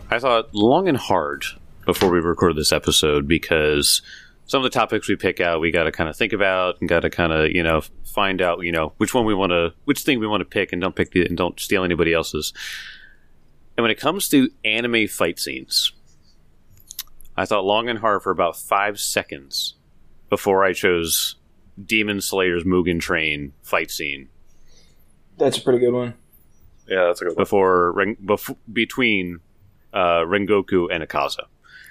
I thought long and hard before we record this episode, because some of the topics we pick out, we got to kind of think about and got to kind of, find out, which thing we want to pick, and don't steal anybody else's. And when it comes to anime fight scenes, I thought long and hard for about 5 seconds before I chose Demon Slayer's Mugen Train fight scene. That's a pretty good one. Yeah, that's a good one. Between Rengoku and Akaza.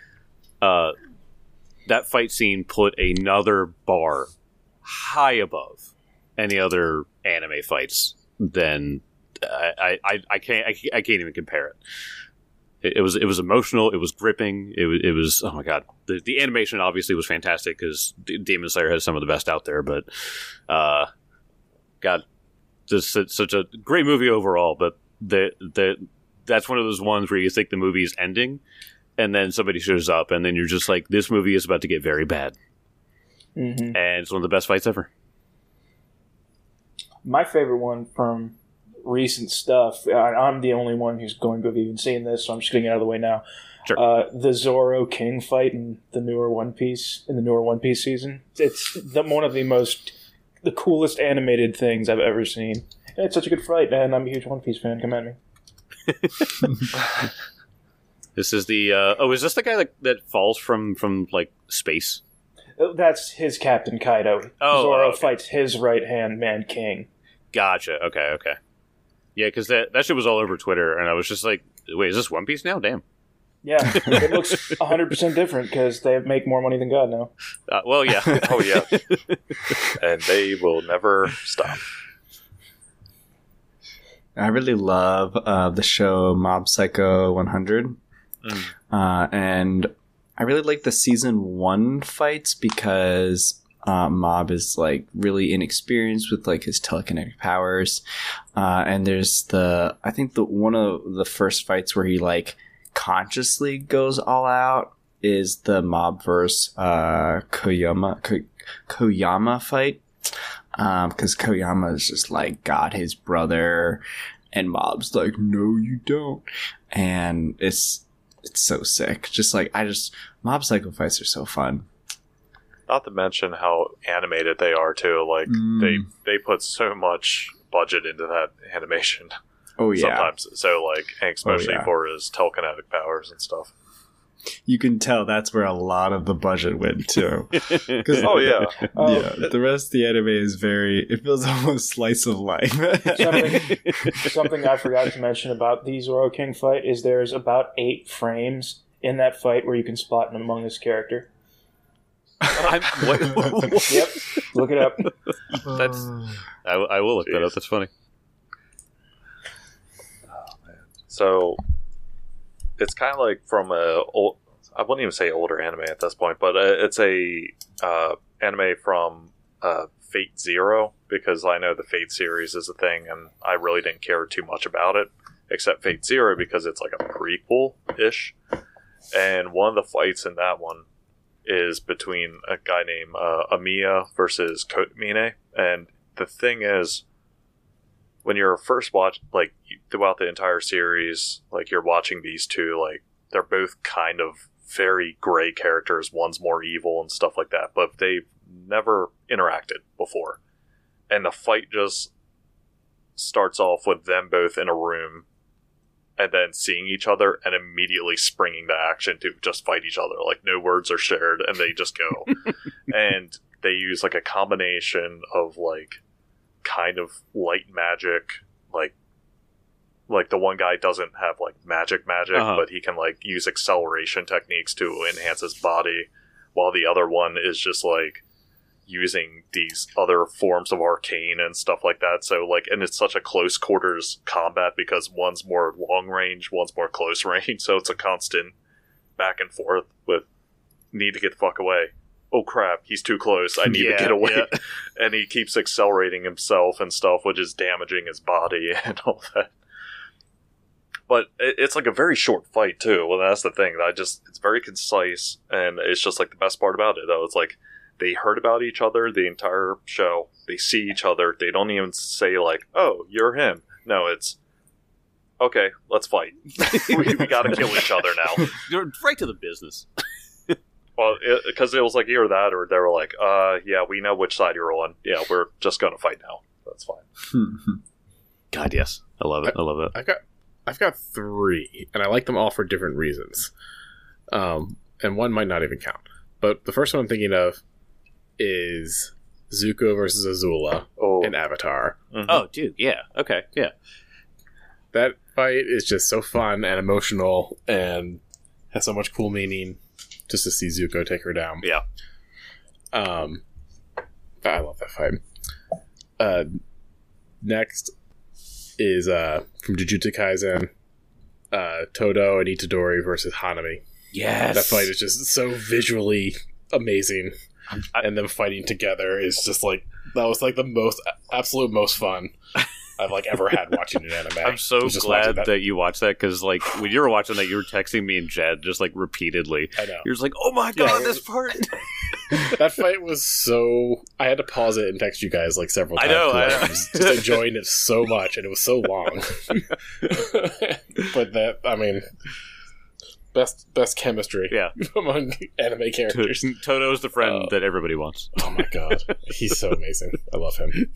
That fight scene put another bar high above any other anime fights than I can't even compare it. It was emotional. It was gripping. It was oh my god. The animation obviously was fantastic because Demon Slayer has some of the best out there. But God, this is such a great movie overall. But that's one of those ones where you think the movie's ending, and then somebody shows up, and then you're just like, this movie is about to get very bad. Mm-hmm. And it's one of the best fights ever. My favorite one from recent stuff, I'm the only one who's going to have even seen this, so I'm just getting it out of the way now. Sure. The Zoro King fight in the newer One Piece season. It's one of the coolest animated things I've ever seen. And it's such a good fight, and I'm a huge One Piece fan. Come at me. This is the is this the guy that falls from like space? That's his Captain Kaido. Zoro fights his right hand man King. Gotcha. Okay. Yeah, because that shit was all over Twitter, and I was just like, wait, is this One Piece now? Damn. Yeah, it looks 100% different because they make more money than God now. Well, yeah. Oh, yeah. And they will never stop. I really love the show Mob Psycho 100. And I really like the season 1 fights because Mob is like really inexperienced with like his telekinetic powers. And there's I think one of the first fights where he like consciously goes all out is the Mob versus Koyama fight. Because Koyama is just like got his brother, and Mob's like, no, you don't. And it's so sick. Mob Psycho fights are so fun. Not to mention how animated they are too. Like they put so much budget into that animation. Oh yeah. Sometimes, so like, especially for his telekinetic powers and stuff. You can tell that's where a lot of the budget went to. Oh yeah, yeah. The rest of the anime is it feels almost slice of life. Something I forgot to mention about the Zoro King fight is there's about 8 frames in that fight where you can spot an Among Us character. Yep, look it up. I will look that up. That's funny. So it's kind of like from I wouldn't even say older anime at this point, but it's a anime from Fate Zero, because I know the Fate series is a thing, and I really didn't care too much about it, except Fate Zero because it's like a prequel-ish. And one of the fights in that one is between a guy named Amiya versus Kotomine. And the thing is, when you're first throughout the entire series, like you're watching these two, like they're both kind of very gray characters. One's more evil and stuff like that, but they've never interacted before. And the fight just starts off with them both in a room and then seeing each other and immediately springing to action to just fight each other. Like no words are shared and they just go. And they use like a combination of like kind of light magic, like the one guy doesn't have like magic, but he can like use acceleration techniques to enhance his body, while the other one is just like using these other forms of arcane and stuff like that. So like, and it's such a close quarters combat because one's more long range, one's more close range, so it's a constant back and forth with need to get the fuck away. Oh crap, he's too close, I need to get away. Yeah. And he keeps accelerating himself and stuff, which is damaging his body and all that. But it's like a very short fight too. Well, that's the thing. It's very concise, and it's just like the best part about it, though. It's like they heard about each other the entire show. They see each other. They don't even say like, oh, you're him. No, it's, okay, let's fight. we gotta kill each other now. You're right to the business. Well, because it was like either that or they were like, yeah, we know which side you're on. Yeah, we're just gonna fight now. That's fine. God, yes. I love it. I love it. I've got 3, and I like them all for different reasons. And one might not even count. But the first one I'm thinking of is Zuko versus Azula in Avatar. Mm-hmm. Oh, dude, yeah. Okay, yeah. That fight is just so fun and emotional and has so much cool meaning just to see Zuko take her down. Yeah. I love that fight. Next is from Jujutsu Kaisen, Todo and Itadori versus Hanami. Yes. That fight is just so visually amazing. And them fighting together is just like, that was like the absolute most fun I've like ever had watching an anime. I'm so glad that you watched that, because like when you were watching that, you were texting me and Jed just like repeatedly. I know. You're just like, oh my god, this part. That fight was so... I had to pause it and text you guys like several times. I was just enjoying it so much, and it was so long. But that, I mean... Best chemistry among anime characters. Toto's the friend that everybody wants. Oh my god. He's so amazing. I love him.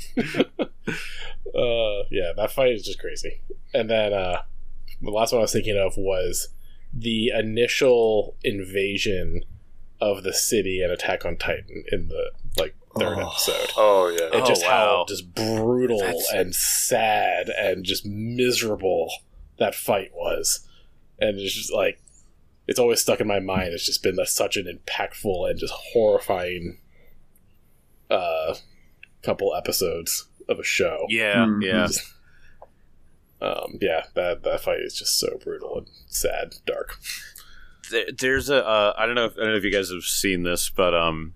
Yeah, that fight is just crazy. And then the last one I was thinking of was the initial invasion of the city and Attack on Titan in the third episode. Oh yeah. And just how just brutal and sad and just miserable that fight was. And it's just like, it's always stuck in my mind. It's just been such an impactful and just horrifying couple episodes of a show. Yeah, yeah. Just, that fight is just so brutal and sad, dark. There's a I don't know if you guys have seen this, but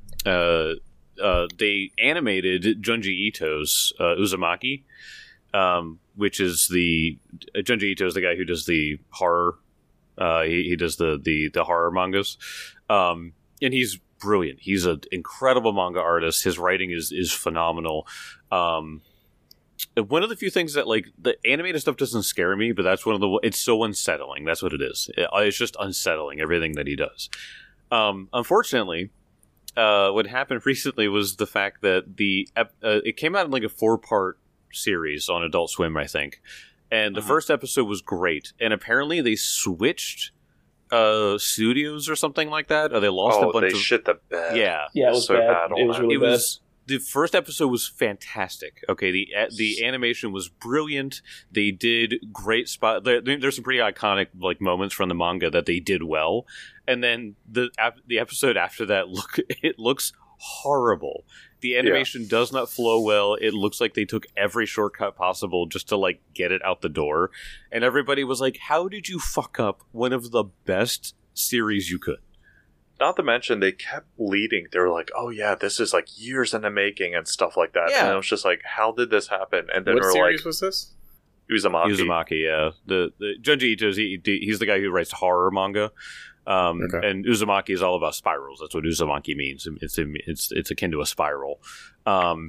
they animated Junji Ito's Uzumaki, which is Junji Ito is the guy who does the horror. He does the horror mangas, and he's brilliant. He's an incredible manga artist. His writing is phenomenal. One of the few things that like the animated stuff doesn't scare me, but that's one of the. It's so unsettling. That's what it is. It's just unsettling, everything that he does. Unfortunately, what happened recently was the fact that it came out in like a 4-part series on Adult Swim, I think. And the first episode was great, and apparently they switched studios or something like that, or they lost a bunch of... shit the bed. Yeah, it was so bad. It was really bad. The first episode was fantastic. Okay, the animation was brilliant. They did great spot. There's some pretty iconic like moments from the manga that they did well, and then the episode after that looks horrible. The animation does not flow well. It looks like they took every shortcut possible just to like get it out the door. And everybody was like, how did you fuck up one of the best series you could? Not to mention, they kept leading. They were like, oh yeah, this is like years in the making and stuff like that. Yeah. And it was just like, how did this happen? And then what series like, was this? Uzumaki, yeah. The Junji Ito, he's the guy who writes horror manga. And Uzumaki is all about spirals. That's what Uzumaki means. It's akin to a spiral. Go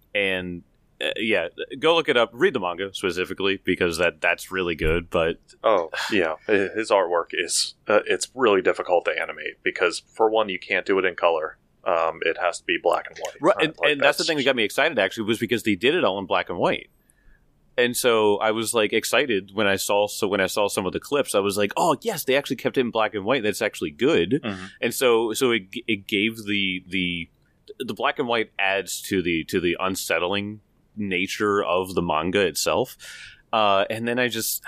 look it up. Read the manga specifically because that's really good. But his artwork is it's really difficult to animate because for one, you can't do it in color. It has to be black and white. Right, and that's the thing that got me excited actually was because they did it all in black and white. And so I was like excited when I saw some of the clips. I was like, "Oh yes, they actually kept it in black and white. That's actually good." Mm-hmm. And so it gave the black and white adds to the unsettling nature of the manga itself. And then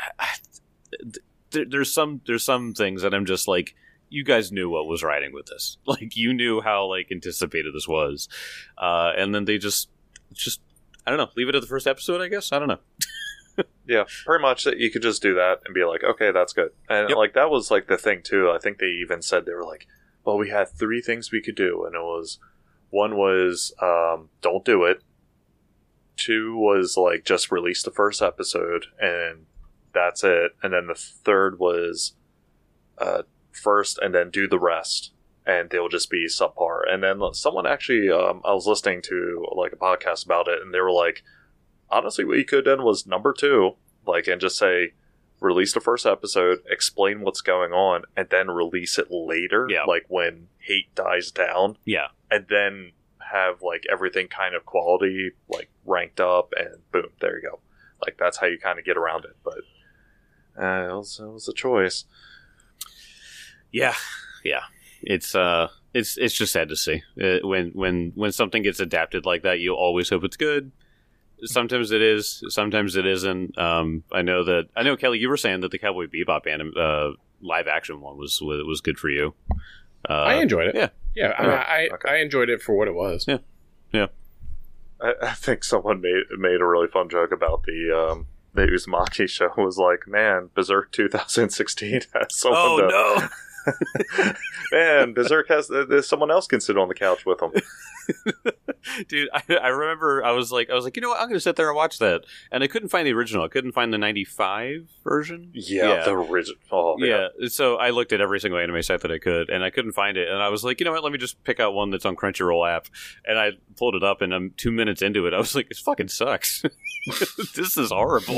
there's some things that I'm just like, you guys knew what was riding with this. Like you knew how like anticipated this was, and then they just. I don't know. Leave it at the first episode, I guess. I don't know. Yeah, pretty much. You could just do that and be like, okay, that's good. And like that was like the thing too. I think they even said they were like, well, we had 3 things we could do, and one was don't do it. 2 was like just release the first episode and that's it. And then the third was first and then do the rest. And they'll just be subpar. And then someone actually, I was listening to like a podcast about it, and they were like, honestly, what you could have done was number 2, like, and just say, release the first episode, explain what's going on, and then release it later, like when hate dies down. Yeah. And then have like everything kind of quality like ranked up, and boom, there you go. Like that's how you kind of get around it. But it was a choice. Yeah. It's just sad to see when something gets adapted like that. You always hope it's good. Sometimes it is, sometimes it isn't. I know Kelly, you were saying that the Cowboy Bebop live action one was good for you. I enjoyed it. Yeah. I enjoyed it for what it was. Yeah. I think someone made a really fun joke about the Uzumaki show. Was like, man, Berserk 2016 has someone. Oh no. Man, Berserk there's someone else can sit on the couch with him. Dude, I remember I was like, you know what, I'm going to sit there and watch that. And I couldn't find the original. I couldn't find the 95 version. Yeah. The original. Oh, yeah. So I looked at every single anime site that I could, and I couldn't find it. And I was like, you know what, let me just pick out one that's on Crunchyroll app. And I pulled it up, and I'm 2 minutes into it. I was like, it fucking sucks. This is horrible.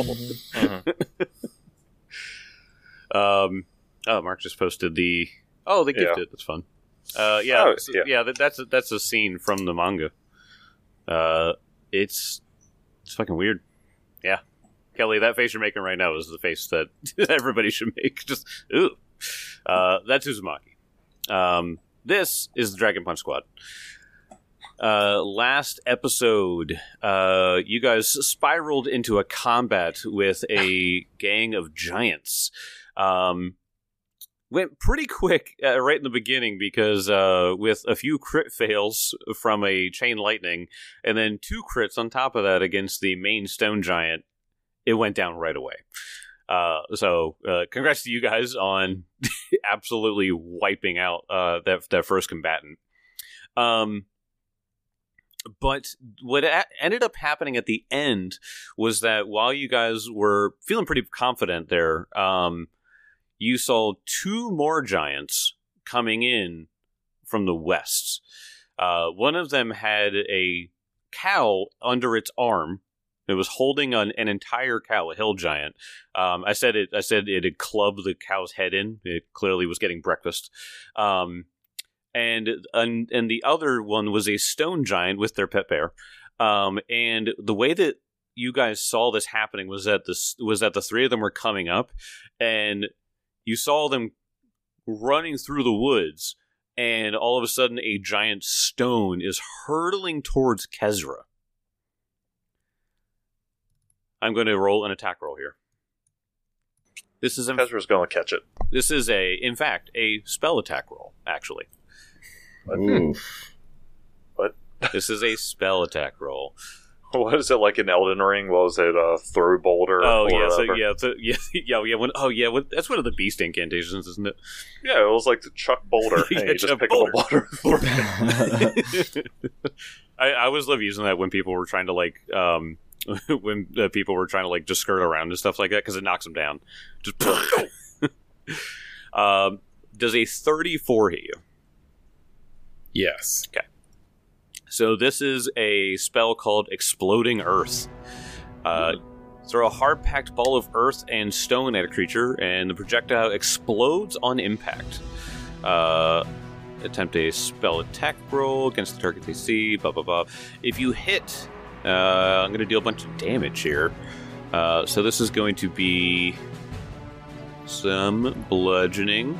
Oh, Mark just posted the gifted. That's fun. That's a scene from the manga. It's fucking weird. Yeah, Kelly, that face you're making right now is the face that everybody should make. Just ooh. That's Uzumaki. This is the Dragon Punch Squad. Last episode, you guys spiraled into a combat with a gang of giants. Went pretty quick right in the beginning because with a few crit fails from a chain lightning and then 2 crits on top of that against the main stone giant, it went down right away. So congrats to you guys on absolutely wiping out that first combatant. But what ended up happening at the end was that while you guys were feeling pretty confident there, you saw 2 more giants coming in from the west. One of them had a cow under its arm. It was holding an entire cow, a hill giant. I said it had clubbed the cow's head in. It clearly was getting breakfast. And the other one was a stone giant with their pet bear. And the way that you guys saw this happening was that the 3 of them were coming up, and you saw them running through the woods, and all of a sudden a giant stone is hurtling towards Kezra. I'm going to roll an attack roll here. Kezra's going to catch it. This is in fact, a spell attack roll, actually. What? This is a spell attack roll. What is it like in Elden Ring? What was it, throw boulder? Oh yeah. That's one of the beast incantations, isn't it? Yeah, it was like the Chuck Boulder. Yeah, and you just pick up a boulder. I always love using that when people were trying to like just skirt around and stuff like that because it knocks them down. Just does a 34 hit you? Yes. Okay. So this is a spell called Exploding Earth. Throw a hard-packed ball of earth and stone at a creature, and the projectile explodes on impact. Attempt a spell attack roll against the target they see, blah, blah, blah. If you hit, I'm going to deal a bunch of damage here. So this is going to be some bludgeoning.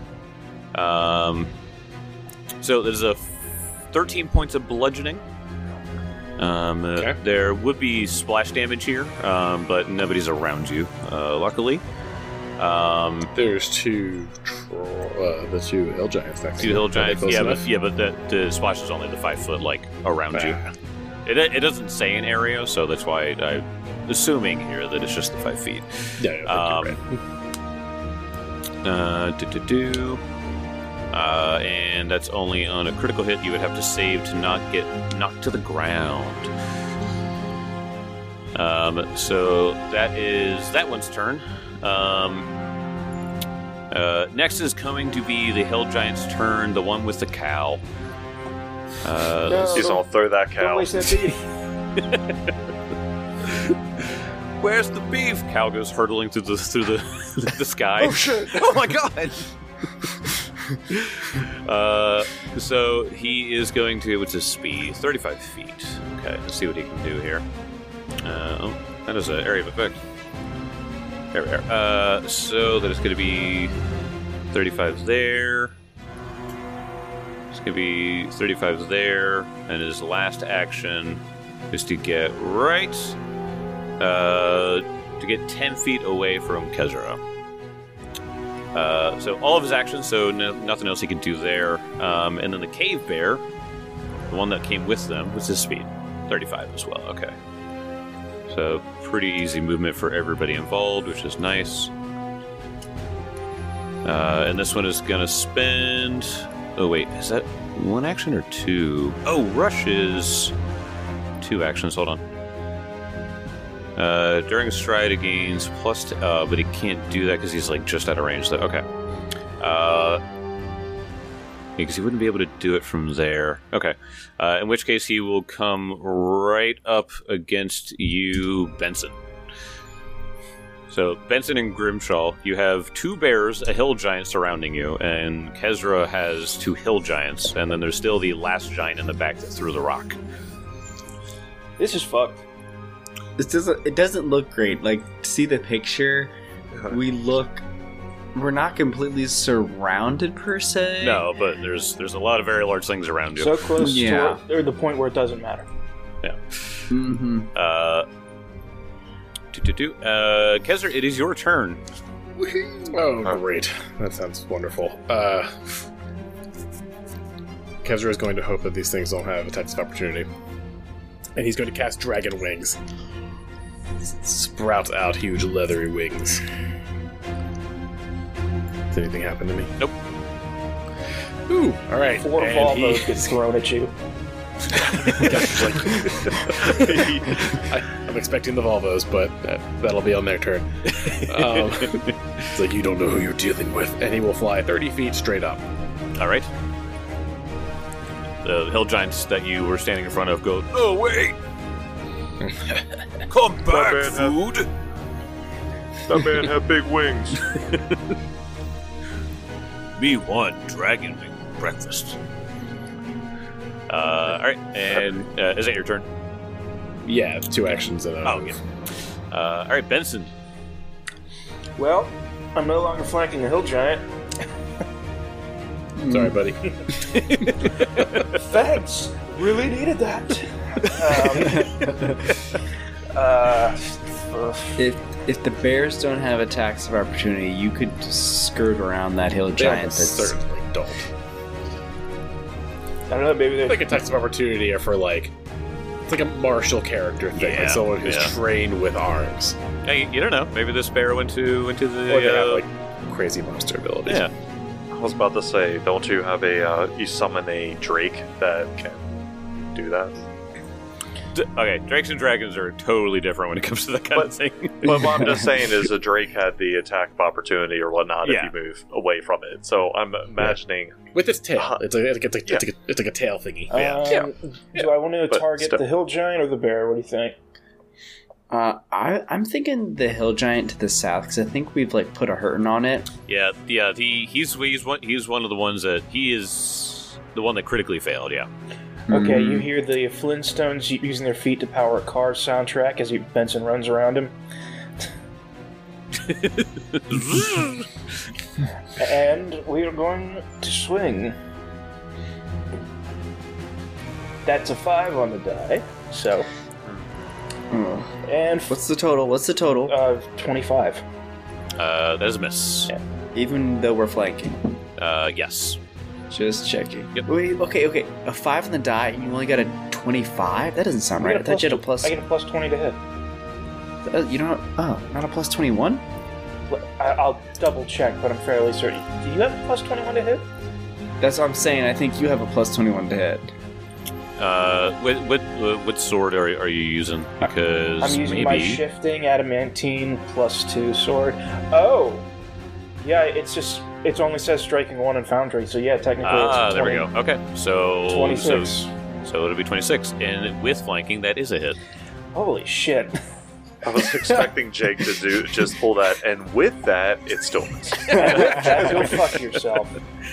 So there's a 13 points of bludgeoning. Okay. There would be splash damage here, but nobody's around you, luckily. There's the 2 hill giants. 2 hill giants, but the splash is only the 5 foot, around you. It doesn't say an area, so that's why I'm assuming here that it's just the 5 feet. Yeah, and that's only on a critical hit. You would have to save to not get knocked to the ground. So that is that one's turn. Next is going to be the Hill Giant's turn, the one with the cow. He's gonna throw that cow. Don't waste that beat. Where's the beef? Cal goes hurtling through the sky. Oh shit! Oh my god! So he is going to, what's his speed? 35 feet. Okay, let's see what he can do here. That is an area of effect. There we are. So that is going to be 35 there. It's going to be 35 there, and his last action is to get to get 10 feet away from Kezra. So all of his actions, so nothing else he can do there. And then the cave bear, the one that came with them, what's his speed? 35 as well, okay. So pretty easy movement for everybody involved, which is nice. And this one is going to spend... Oh wait, is that one action or two? Oh, rush is 2 actions, hold on. During a stride, it gains plus... but he can't do that because he's like just out of range. So, okay. Because he wouldn't be able to do it from there. Okay. In which case, he will come right up against you, Benson. So, Benson and Grimshaw, you have 2 bears, a hill giant surrounding you, and Kezra has 2 hill giants, and then there's still the last giant in the back that threw the rock. This is fucked. It doesn't look great. Like, to see the picture, we're not completely surrounded per se. No, but there's a lot of very large things around you. So close to the point where it doesn't matter. Yeah. Mm-hmm. Kezra, it is your turn. Oh, great. That sounds wonderful. Kezra is going to hope that these things don't have attacks of opportunity. And he's going to cast Dragon Wings. Sprouts out huge leathery wings. Does anything happen to me? Nope. Ooh, alright. 4 Volvos get thrown at you. I'm expecting the Volvos, but that'll be on their turn. It's like, you don't know who you're dealing with. And he will fly 30 feet straight up. Alright. The hill giants that you were standing in front of go, "No, wait! Come back, food!" That man had big wings. Me want dragon wing breakfast. Alright, and is that your turn? Yeah, 2 actions and Oh, yeah. Alright, Benson. Well, I'm no longer flanking a hill giant. Sorry, buddy. Thanks. Really needed that. If the bears don't have attacks of opportunity, you could just skirt around that hill They giant. almost certainly don't. I don't know, maybe I they're... think attacks of opportunity are for, like, it's like a martial character thing, Yeah, like someone who's yeah. trained with arms. Hey, you don't know. Maybe this bear went to the... Or they have, like, crazy monster abilities. yeah. I was about to say, don't you have you summon a Drake that can do that? Okay, Drakes and Dragons are totally different when it comes to that kind of thing. But what I'm just saying is a Drake had the attack of opportunity or whatnot Yeah. if you move away from it. So I'm imagining... With its tail. It's like a tail thingy. Do I want to But target still. the hill giant or the bear? What do you think? I'm thinking the hill giant to the south because I think we've like put a hurting on it. Yeah. He's one of the ones that he is the one that critically failed. Yeah. Okay, you hear the Flintstones using their feet to power a car soundtrack as Benson runs around him. And we are going to swing. That's a 5 on the die, so... Oh. And What's the total? 25. That is a miss. Yeah. Even though we're flanking. Yes. Just checking. Yep. Wait, okay. A 5 on the die, and you only got a 25? That doesn't sound right. I thought you had a plus. I get a plus 20 to hit. You don't. Oh, not a plus 21? I'll double check, but I'm fairly certain. Do you have a plus 21 to hit? That's what I'm saying. I think you have a plus 21 to hit. What sword are you using? Because I'm using maybe my shifting adamantine plus 2 sword. Oh! Yeah, it only says striking 1 and foundry, so yeah, technically it's 20, there we go. Okay, so 26. So it'll be 26, and with flanking, that is a hit. Holy shit. I was expecting Jake to just pull that, and with that, it still missed. Go fuck yourself.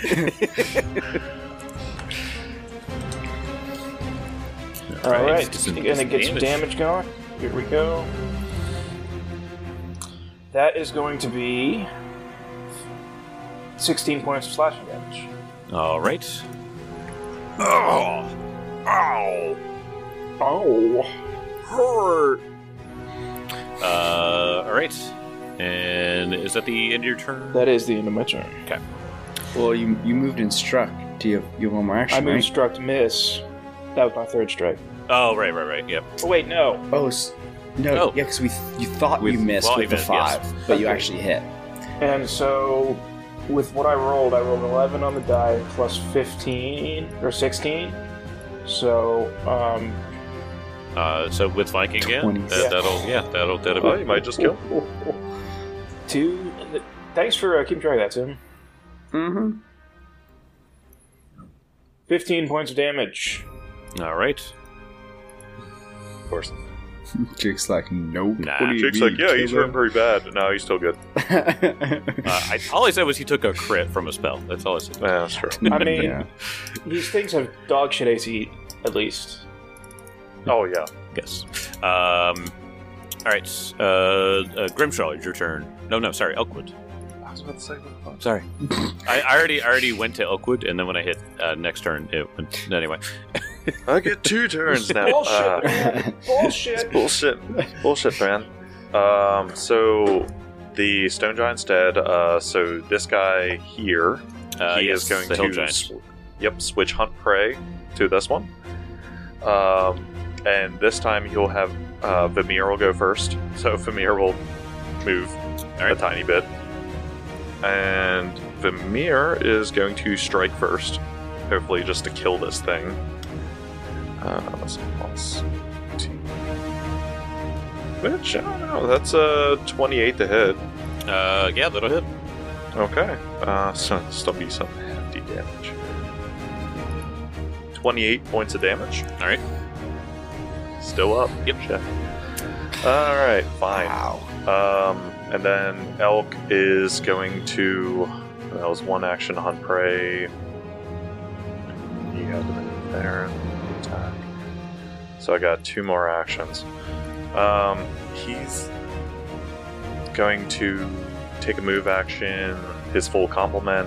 All right, gonna get some damage going. Here we go. That is going to be 16 points of slashing damage. All right. Oh! Ow! Oh. Hurt! All right. And is that the end of your turn? That is the end of my turn. Okay. Well, you moved and struck. Do you have one more action? I moved, right? struck, miss. That was my third strike. Oh, right. Yep. Oh, wait, no. Oh, no. Oh. Yeah, because you thought you missed well, with the even- 5, yes. but you Okay. actually hit. And so, with what I rolled 11 on the die plus 15 or 16. So, So with Viking again, 20. that'll Oh, you might just kill. 2. Thanks for keeping track of that, Tim. Mm-hmm. 15 points of damage. All right. Of course. Jake's like, nope. Nah. What do you Jake's mean, like, yeah, he's killer?" hurting pretty bad. No, he's still good. All I said was he took a crit from a spell. That's all I said. Yeah, that's true. I mean, Yeah. these things have dog shit AC, at least. Oh, yeah. Yes. All right. Grimshaw, it's your turn. No, sorry, Elkwood. I was about to say, what the fuck? Sorry. I already went to Elkwood, and then when I hit next turn, it went. Anyway. I get 2 turns now. Bullshit, man. Bullshit. Bullshit, man. So the Stone Giant's dead. So this guy here, he yes, is going the Hill to Giant. switch Hunt Prey to this one. And this time he'll have Vamir will go first. So Vamir will move a tiny bit. And Vamir is going to strike first. Hopefully just to kill this thing. Let's see, plus 18. Which, I don't know, that's a 28 to hit. Yeah, that'll hit. Okay. So it'll still be some hefty damage. 28 points of damage. All right. Still up. Yep. Shit. Alright, fine. Wow. And then Elk is going to. That was one action, Hunt Prey. You had to move there and attack. So I got 2 more actions. He's going to take a move action, his full complement.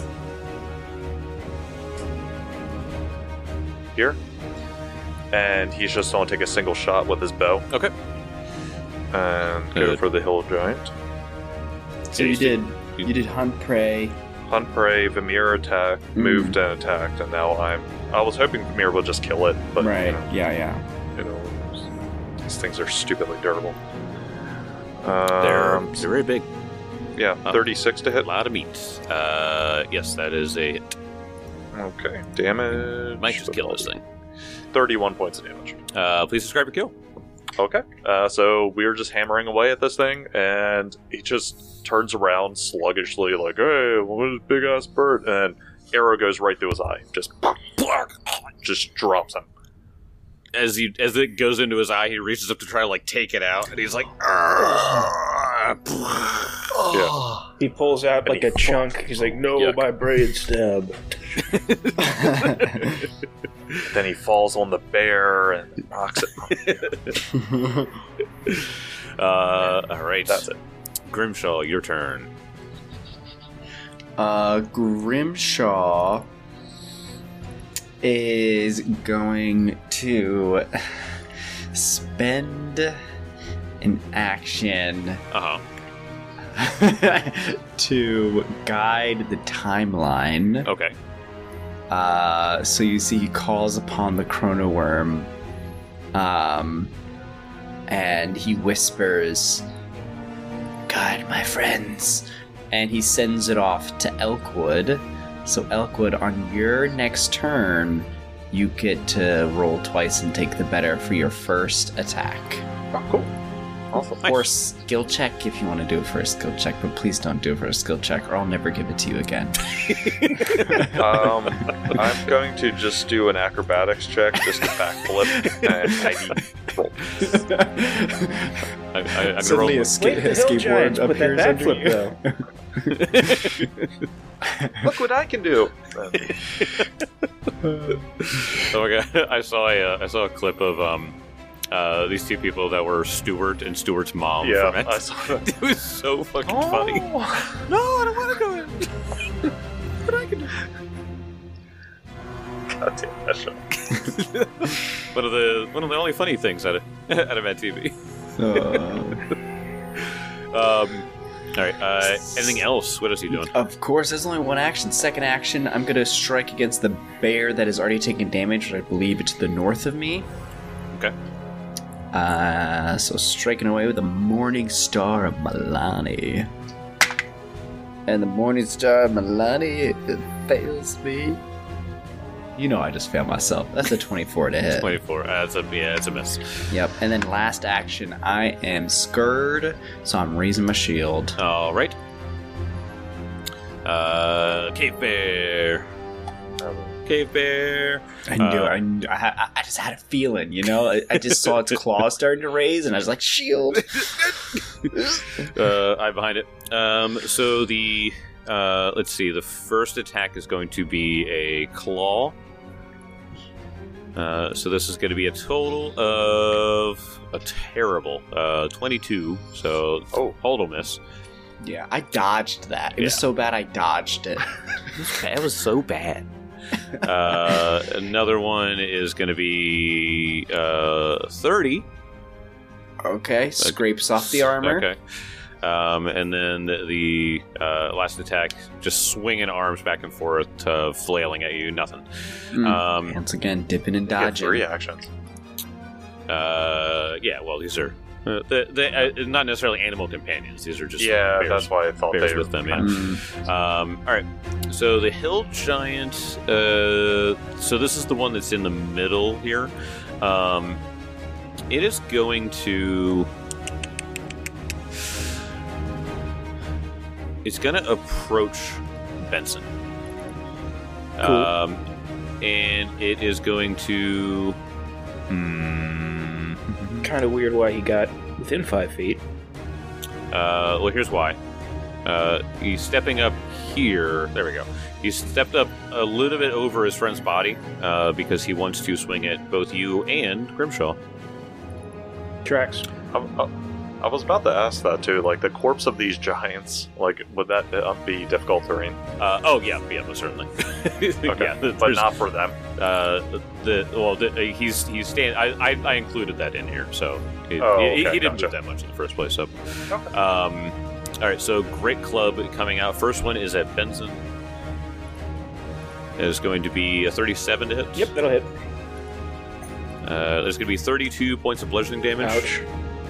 Here. And he's just going to take a single shot with his bow. Okay. And go Good. for the Hill Giant. So you did Hunt Prey. Hunt Prey, Vamir attack, moved and attacked, and now I was hoping Vamir would just kill it, but Right, yeah. these things are stupidly durable. They're very big. Yeah, 36 to A hit. lot of meat. Yes, that is a hit. Okay, damage. Might just kill this thing. 31 points of damage. Please describe your kill. Okay, so we were just hammering away at this thing, and he just turns around sluggishly, like, "Hey, what is big ass bird?" And arrow goes right through his eye, just drops him. As it goes into his eye, he reaches up to try to take it out, and he's like, Yeah. He pulls out like he a chunk. He's like, no, Yuck. my brain stab. Then he falls on the bear and knocks it. all right. That's it. Grimshaw, your turn. Grimshaw is going to spend an action Uh-huh. to guide the timeline. Okay. So you see he calls upon the Chrono Worm, and he whispers, "Guide my friends," and he sends it off to Elkwood. So Elkwood, on your next turn, you get to roll twice and take the better for your first attack. Oh, cool. Awesome. Or skill check if you want to do it for a skill check, but please don't do it for a skill check or I'll never give it to you again. I'm going to just do an acrobatics check just to backflip, and I need roll I'm Suddenly rolling. Wait, the hill giants put that backflip though. Look what I can do. Oh my god! I saw a clip of these two people that were Stuart and Stuart's mom. Yeah, from it. I saw that. It was so fucking funny. No, I don't want to go in. But I can do. God damn that show. one of the only funny things out of Mad TV. All right. Anything else? What else are you doing? Of course, there's only one action. Second action, I'm going to strike against the bear that has already taken damage, which I believe it's to the north of me. Okay. So striking away with the Morning Star of Milani. And the Morning Star of Milani, it fails me. You know I just failed myself. That's a 24 to hit. 24. It's a miss. Yep. And then last action, I am scared, so I'm raising my shield. All right. Cave Bear. Cave Bear. I knew it. I just had a feeling, you know? I just saw its claws starting to raise, and I was like, shield! I'm behind it. So the... let's see. The first attack is going to be a claw. So this is going to be a total of a terrible 22. So hold a miss. Yeah, I dodged that. It was so bad I dodged it. That was so bad. Another one is going to be 30. Okay, scrapes off the armor. Okay. And then the last attack, just swinging arms back and forth, flailing at you, nothing. Once again, dipping and dodging. 3 actions. Yeah, well, these are not necessarily animal companions. These are just bears, that's why I thought bears they were with them. Yeah. All right. So the hill giant. So this is the one that's in the middle here. It is going to. It's going to approach Benson. Cool. And it is going to... Kind of weird why he got within 5 feet. Well, here's why. He's stepping up here. There we go. He's stepped up a little bit over his friend's body because he wants to swing at both you and Grimshaw. Tracks. I was about to ask that too. Like the corpse of these giants, like would that be difficult terrain? Yeah, most certainly. Okay, yeah, but not for them. He's stand. I included that in here, so he didn't move that much in the first place. So, Okay. all right. So great club coming out. First one is at Benson. It is going to be a 37 to hit. Yep, that'll hit. There's going to be 32 points of bludgeoning damage. Ouch.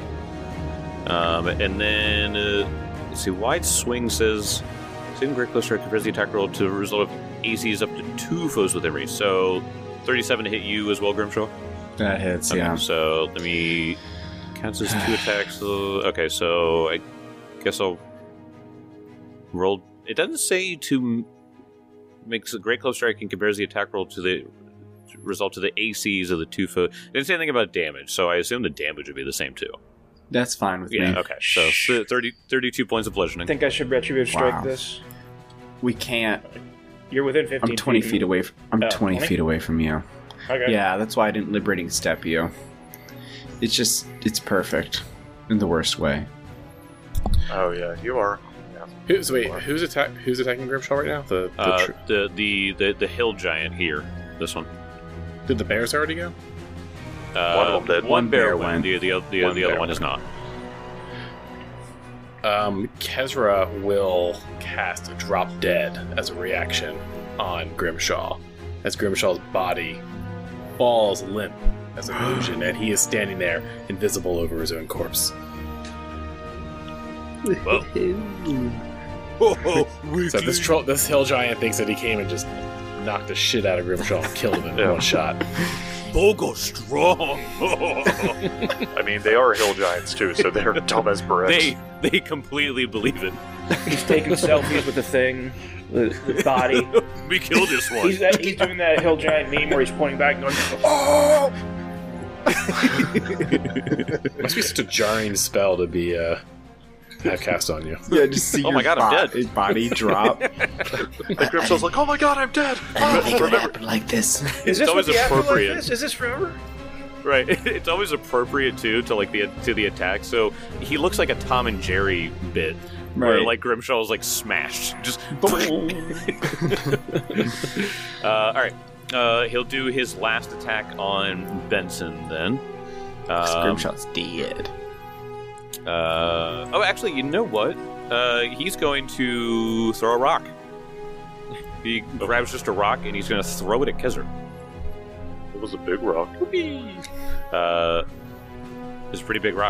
And then, let's see, wide swing says, Saving Great Close Strike confers the attack roll to result of ACs up to 2 foes within range. So, 37 to hit you as well, Grimshaw? That hits, Okay, yeah. so, let me... Counts as 2 attacks. Okay, so I guess I'll roll... It doesn't say to makes a Great Close Strike and compares the attack roll to the result to the ACs of the 2 foes. It didn't say anything about damage, so I assume the damage would be the same too. That's fine with me. Okay. So 32 points of bludgeoning. I think I should retributive strike Wow. this. We can't. You're within 15 I'm 20 feet. feet away. I'm 20 20? feet away from you. Okay. Yeah, that's why I didn't liberating step you. It's perfect in the worst way. Oh yeah, you are. Who's attacking Grimshaw right now? The hill giant here. This one. Did the bears already go? One of them did. One bear went. went. The other one is not. Kezra will cast Drop Dead as a reaction on Grimshaw, as Grimshaw's body falls limp as an illusion, and he is standing there, invisible over his own corpse. Well. So this hill giant thinks that he came and just knocked the shit out of Grimshaw and killed him in one shot. Bogo strong. I mean, they are hill giants too, so they're dumb as bricks. They completely believe it. He's taking selfies with the thing, the body. We killed this one. He's doing that hill giant meme where he's pointing back and going, "Oh, Must be such a jarring spell to be have cast on you. Yeah, just see Oh my God, I'm dead. his body drop. And Grimshaw's like, oh my god, I'm dead! Remember like this. Is this always what the afterlife appropriate. is? Is this forever? Right. It's always appropriate too to like the attack. So he looks like a Tom and Jerry bit. Where Right. like Grimshaw is like smashed. Just alright. He'll do his last attack on Benson then. Grimshaw's dead. Actually, you know what? He's going to throw a rock. He grabs just a rock and he's going to throw it at Kezzer. It was a big rock. It's a pretty big rock.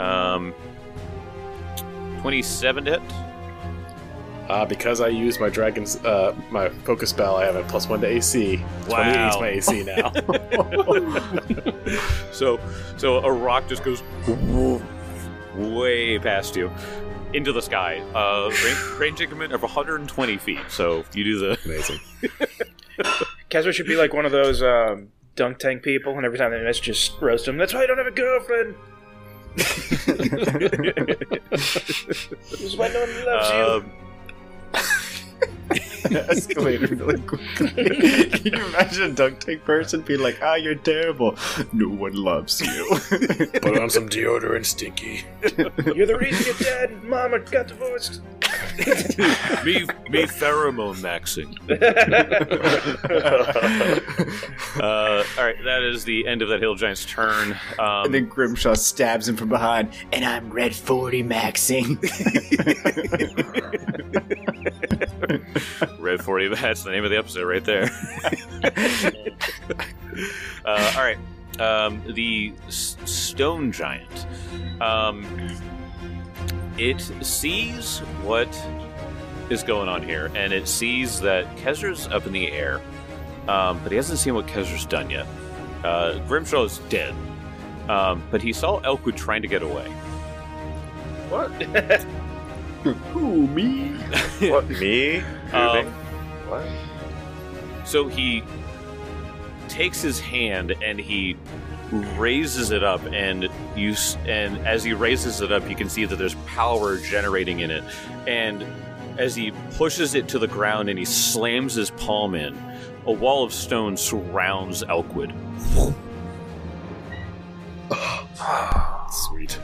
27 to hit. Because I used my dragon's my focus spell, I have a +1 to AC. Wow. 28 is my AC now. So a rock just goes way past you into the sky. Range increment of 120 feet. So you do the Amazing. Kezra should be like one of those dunk tank people, and every time they miss, just roast him. That's why I don't have a girlfriend. This is why no one loves you. Escalated really quickly. Can you imagine a dunk tank person being like, you're terrible. No one loves you. Put on some deodorant, Stinky. You're the reason your dad and mama got divorced. me pheromone maxing. Alright, that is the end of that hill giant's turn. And then Grimshaw stabs him from behind, and I'm Red 40 maxing. Red 40, that's the name of the episode right there. Alright, the stone giant. It sees what is going on here, and it sees that Kezra's up in the air, but he hasn't seen what Kezra's done yet. Grimshaw is dead, but he saw Elkwood trying to get away. What? Who, me? What, me? What? So he takes his hand and he raises it up, and as he raises it up, you can see that there's power generating in it. And as he pushes it to the ground and he slams his palm in, a wall of stone surrounds Elkwood. Sweet.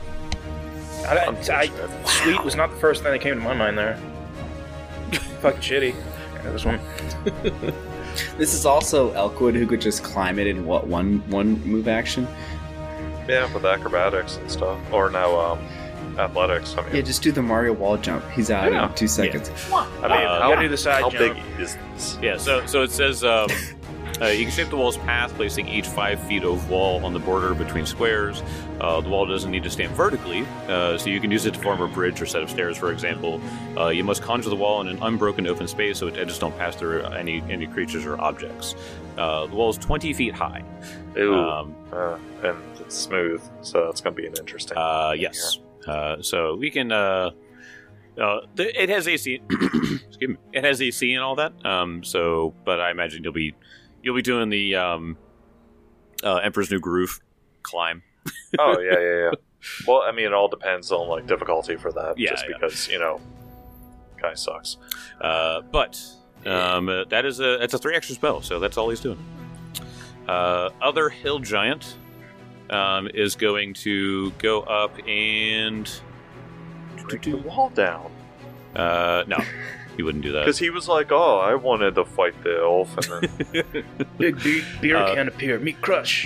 Sweet was not the first thing that came to my mind there. Fucking shitty. Yeah, this one. This is also Elkwood who could just climb it in what, one move action? Yeah, with acrobatics and stuff. Or now, athletics. I mean, Yeah, just do the Mario wall jump. He's out Yeah. in 2 seconds. I mean, how, gotta do the side how jump. big is this? Yeah, so it says you can shape the wall's path, placing each 5 feet of wall on the border between squares. The wall doesn't need to stand vertically, so you can use it to form a bridge or set of stairs, for example. You must conjure the wall in an unbroken open space so edges don't pass through any creatures or objects. The wall is 20 feet high. Ooh. And it's smooth, so that's going to be an interesting. Yes. So we can. It has AC. Excuse me. It has AC and all that. But I imagine you'll be doing the Emperor's New Groove climb. Oh yeah. Well, I mean, it all depends on like difficulty for that. Yeah, just yeah. because guy sucks. That's a 3 extra spell, so that's all he's doing. Other hill giant is going to go up and Break the wall down. no, he wouldn't do that. Because he was like, "Oh, I wanted to fight the elf," and then Big beer can appear. Meet Crush.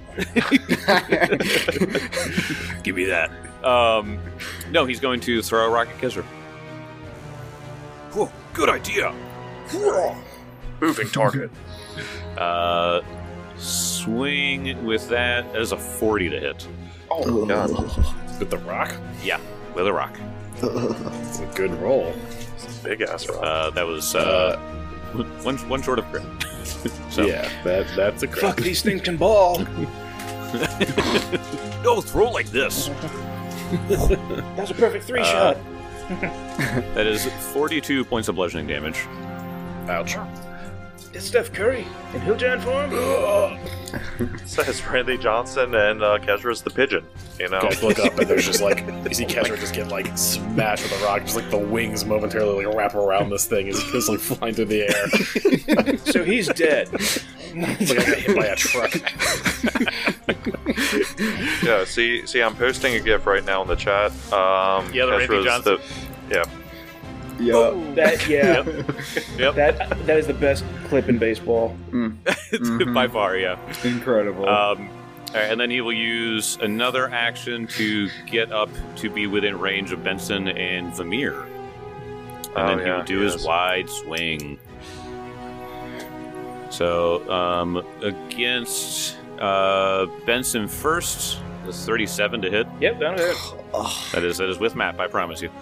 Give me that. No, he's going to throw a rock at Kezra. Whoa, good idea. moving target. Swing with that as a 40 to hit. Oh my god, With the rock? Yeah, with a rock. It's a good roll. big ass rock. That was one short of crit. So. Yeah, that's a crit. Fuck, these things can ball. No, throw like this. That's a perfect 3-shot. That is 42 points of bludgeoning damage. Ouch. It's Steph Curry in Hill Giant form. Says Randy Johnson and Kezra's the pigeon. You know, Guys look up and there's just like you see Kezra just get like smashed with a rock, just like the wings momentarily like wrap around this thing as it goes like flying through the air. So he's dead. It's like I got hit by a truck. yeah. See, I'm posting a GIF right now in the chat. Yeah, the Randy Kezra's Johnson. Yeah. Yep. That is the best clip in baseball. By far, yeah. Incredible. All right, and then he will use another action to get up to be within range of Benson and Vamir. And then he will do his wide swing. So, against Benson first, that's 37 to hit. Yep, that'll hit. That is with map, I promise you.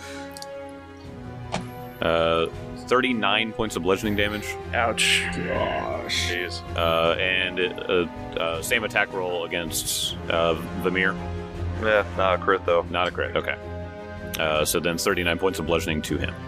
39 points of bludgeoning damage. Ouch. Gosh. Jeez. And same attack roll against Vamir. Yeah, not a crit though. Not a crit, okay. So then 39 points of bludgeoning to him.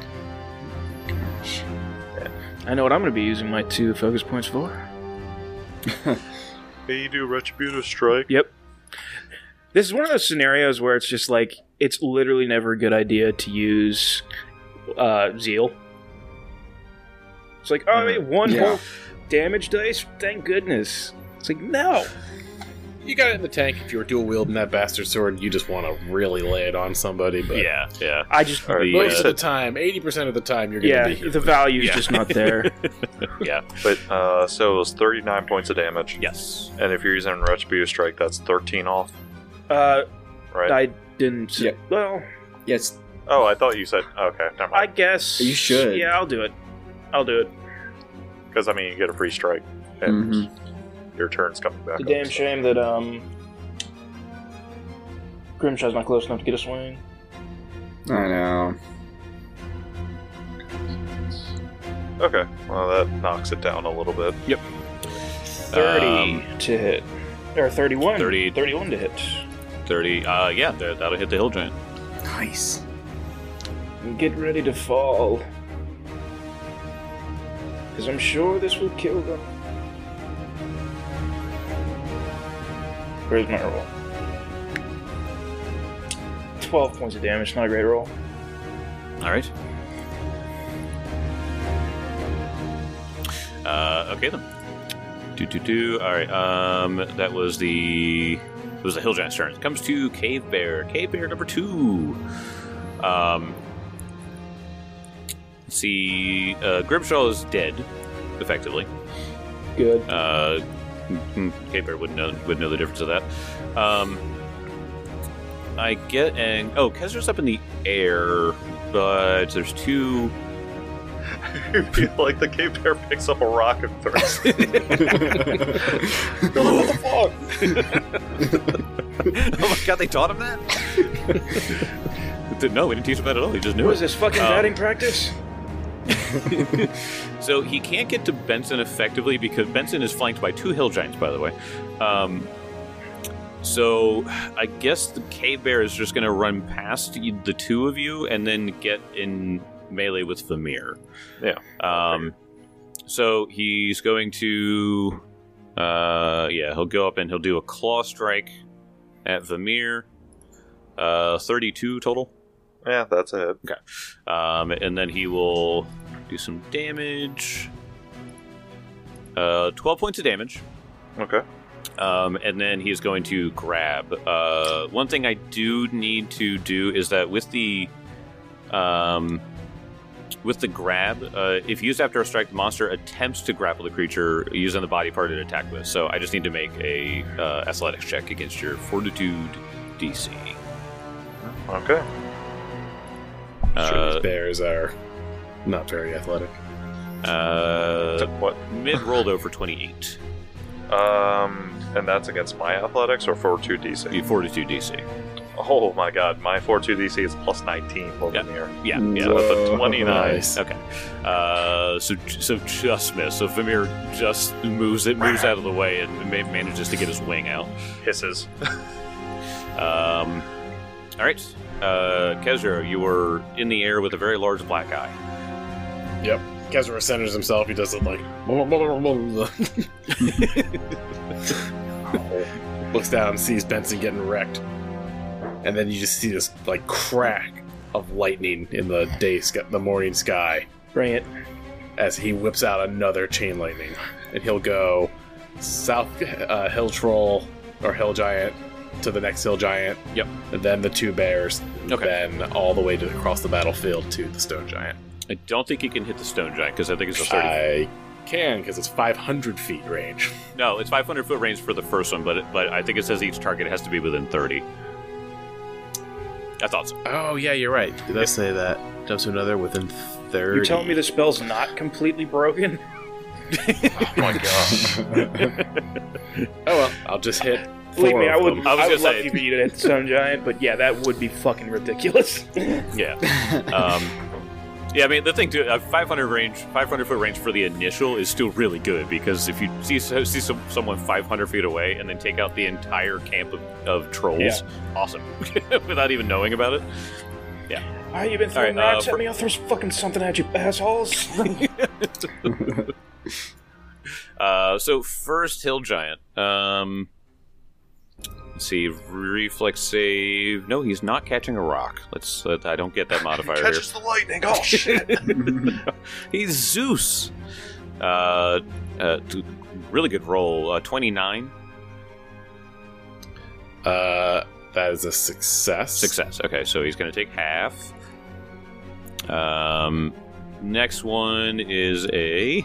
I know what I'm going to be using my 2 focus points for. Hey, you do Retributive Strike. Yep. This is one of those scenarios where it's just like, it's literally never a good idea to use Zeal. It's like, oh, I made 1 whole damage dice? Thank goodness. It's like, no. You got it in the tank if you were dual wielding that bastard sword. You just want to really lay it on somebody. But Yeah. I just, most of the time, 80% of the time, you're going to be here. the value's just not there. Yeah. But so it was 39 points of damage. Yes. And if you're using Retributive Strike, that's 13 off, Right? right? I didn't. Yeah. Well, Yes. Oh, I thought you said okay. Never I mind. guess You should. Yeah, I'll do it. Because I mean, you get a free strike, and Mhm. your turn's coming back. It's a damn up, so. shame that Grimshaw's not close enough to get a swing. I know. Okay, well that knocks it down a little bit. 30 to hit. Or 31. 31 to hit. 30. Yeah, that'll hit the hill giant. Nice. Get ready to fall. Because I'm sure this will kill them. Where's my roll? 12 points of damage, not a great roll. All right. Okay then. All right. That was the hill giant's turn. It comes to Cave Bear. Cave Bear number 2. Let's see. Grimshaw is dead, effectively. Good. Cave Bear would know the difference of that. I get Kezra's up in the air, but there's 2. You feel like the cave bear picks up a rock and throws it. What the fuck? Oh my god, they taught him that? No, we didn't teach him that at all. He just knew What it. is this, fucking batting practice? So he can't get to Benson effectively because Benson is flanked by 2 hill giants, by the way. So I guess the cave bear is just going to run past the 2 of you and then get in melee with Vamir. Yeah. So he's going to he'll go up and he'll do a claw strike at Vamir. 32 total. Yeah, that's it. Okay. And then he will do some damage. 12 points of damage. Okay. And then he is going to grab. One thing I do need to do is that with the grab, if used after a strike, the monster attempts to grapple the creature using the body part it attacked with. So I just need to make a athletics check against your fortitude DC. Okay. Sure, these bears are not very athletic. What? Mid rolled over 28. And that's against my athletics or Fortitude DC? The fortitude DC. Oh my god, my Fortitude DC is plus 19 over Yeah. here. Yeah. So that's a 29. Nice. Okay. So just miss. So Vamir just moves out of the way and manages to get his wing out. Hisses. All right. Kezra, you were in the air with a very large black eye. Yep. Kezra centers himself. He does it like looks down, sees Benson getting wrecked, and then you just see this like crack of lightning in the morning sky. Bring it. As he whips out another chain lightning, and he'll go south hill troll or hill giant to the next hill giant. Yep. And then the two bears. Okay. Then all the way across the battlefield to the stone giant. I don't think you can hit the stone giant because I think it's a 30. I can because it's 500 feet range. No, it's 500 foot range for the first one, but I think it says each target has to be within 30. I thought so. Oh yeah, you're right. Did I say that? Jumps to another within 30. You're telling me the spell's not completely broken? Oh my god. Oh well, I'll just hit. Believe me, I of would. them. I was I would gonna love say- you for you to hit Stone Giant, but yeah, that would be fucking ridiculous. Yeah. Yeah, I mean, the thing too, 500 foot range for the initial is still really good because if you see someone 500 feet away and then take out the entire camp of trolls, Yeah. awesome, without even knowing about it. Ah, you've been throwing All right, rocks at me. I'll throw fucking something at you, assholes. So first hill giant. Let's see, reflex save. No, he's not catching a rock. I don't get that modifier here. Catches the lightning. Oh shit. He's Zeus. Really good roll. 29. That is a success. Success. Okay, so he's going to take half. Next one is a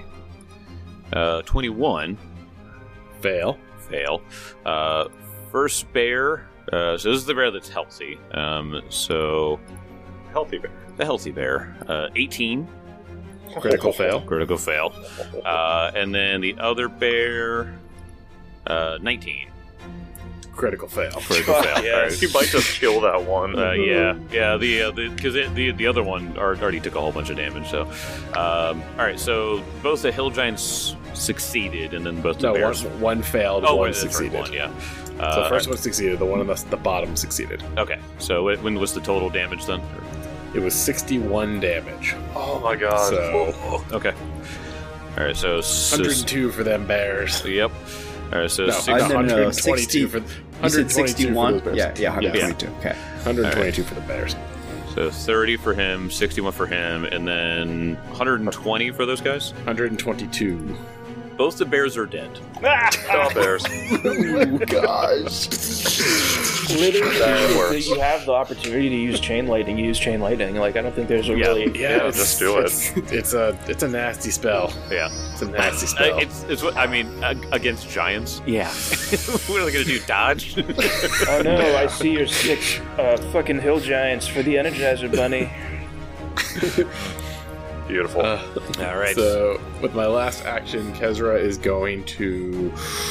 21. Fail. Fail. First bear. So this is the bear that's healthy. So Healthy bear. the healthy bear. 18. Critical fail. Critical fail. And then the other bear. 19. Critical fail. Critical fail. Yes. All right. You might just kill that one. Yeah. Because the other one already took a whole bunch of damage. So, all right. So both the hill giants succeeded, and then both the No, bears. one failed, Oh, one that's right, succeeded. one, yeah. So the first one succeeded, the one on the bottom succeeded. Okay. So when was the total damage then? It was 61 damage. Oh my god. So Okay. All right. So 102 for them bears. Yep. All right. So No, six, no, 122 for You 122 said 61? for the bears. Yeah, 122. Okay. 122 for the bears. so 30 for him, 61 for him, and then 120 for those guys. 122. Both the bears are dead. Oh, bears. Oh, gosh. Literally, That if works. you have the opportunity to use chain lightning, use chain lightning. Like, I don't think there's a Yeah. really. Yeah, just do it. It's a nasty spell. Yeah. It's a nasty spell. It's what I mean against giants. Yeah. What are they gonna do? Dodge? Oh no, I see your 6 fucking hill giants for the Energizer Bunny. Beautiful. All right. So, with my last action, Kezra is going to.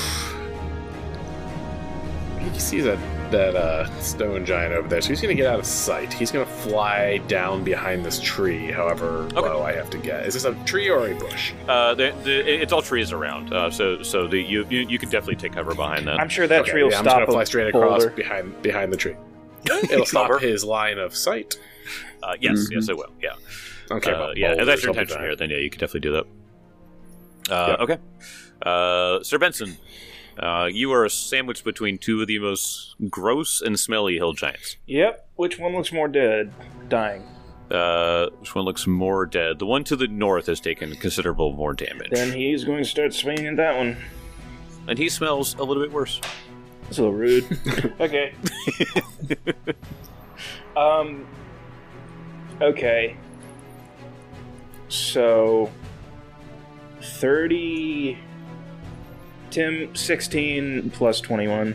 He sees that stone giant over there, so he's going to get out of sight. He's going to fly down behind this tree, however low I have to get. Is this a tree or a bush? It's all trees around. So you can definitely take cover behind that. I'm sure that tree will I'm just stop going to fly a straight across boulder. behind the tree. It'll stop Cover. his line of sight. Yes, yes, it will. Yeah. Okay, Yeah. If that's your boulders, intention I'll be here, then yeah, you can definitely do that. Okay. Sir Benson, you are sandwiched between two of the most gross and smelly hill giants. Yep. Which one looks more dead? Dying. Which one looks more dead? The one to the north has taken considerable more damage, Then he's going to start swinging at that one. and he smells a little bit worse. That's a little rude. Okay. Okay. So 30 Tim 16 plus 21.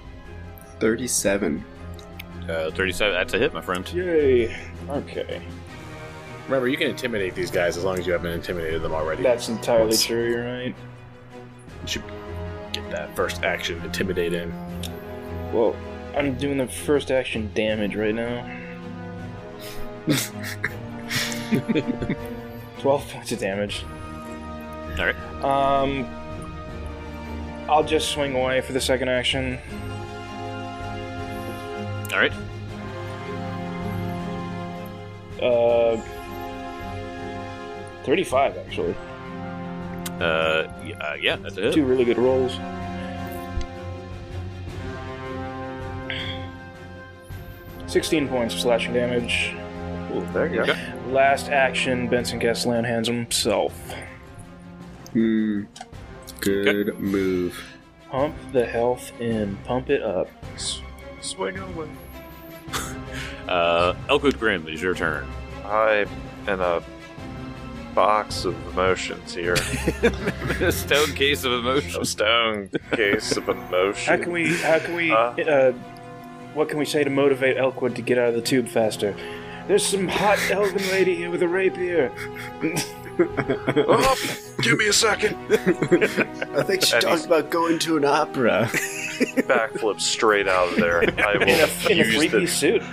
37. 37. That's a hit, my friend. Yay. Okay. Remember, you can intimidate these guys as long as you haven't intimidated them already. That's entirely Once. true, you're right. You should get that first action, intimidate in. Well, I'm doing the first action damage right now. 12 points of damage. All right. I'll just swing away for the second action. All right. 35, actually. Yeah, that's it. 2 really good rolls. $16 points of slashing damage. Ooh, there you go. Last action, Benson casts Lay on Hands on himself. Good move. Pump the health in. Pump it up. Swing away. Elkwood Grim, it is your turn. I'm in a box of emotions here. A stone case of emotion. A stone case of emotion. How can we what can we say to motivate Elkwood to get out of the tube faster? There's some hot elven lady here with a rapier. Oh, give me a second. I think she talked about going to an opera. Backflip straight out of there. I will In a use three-piece suit.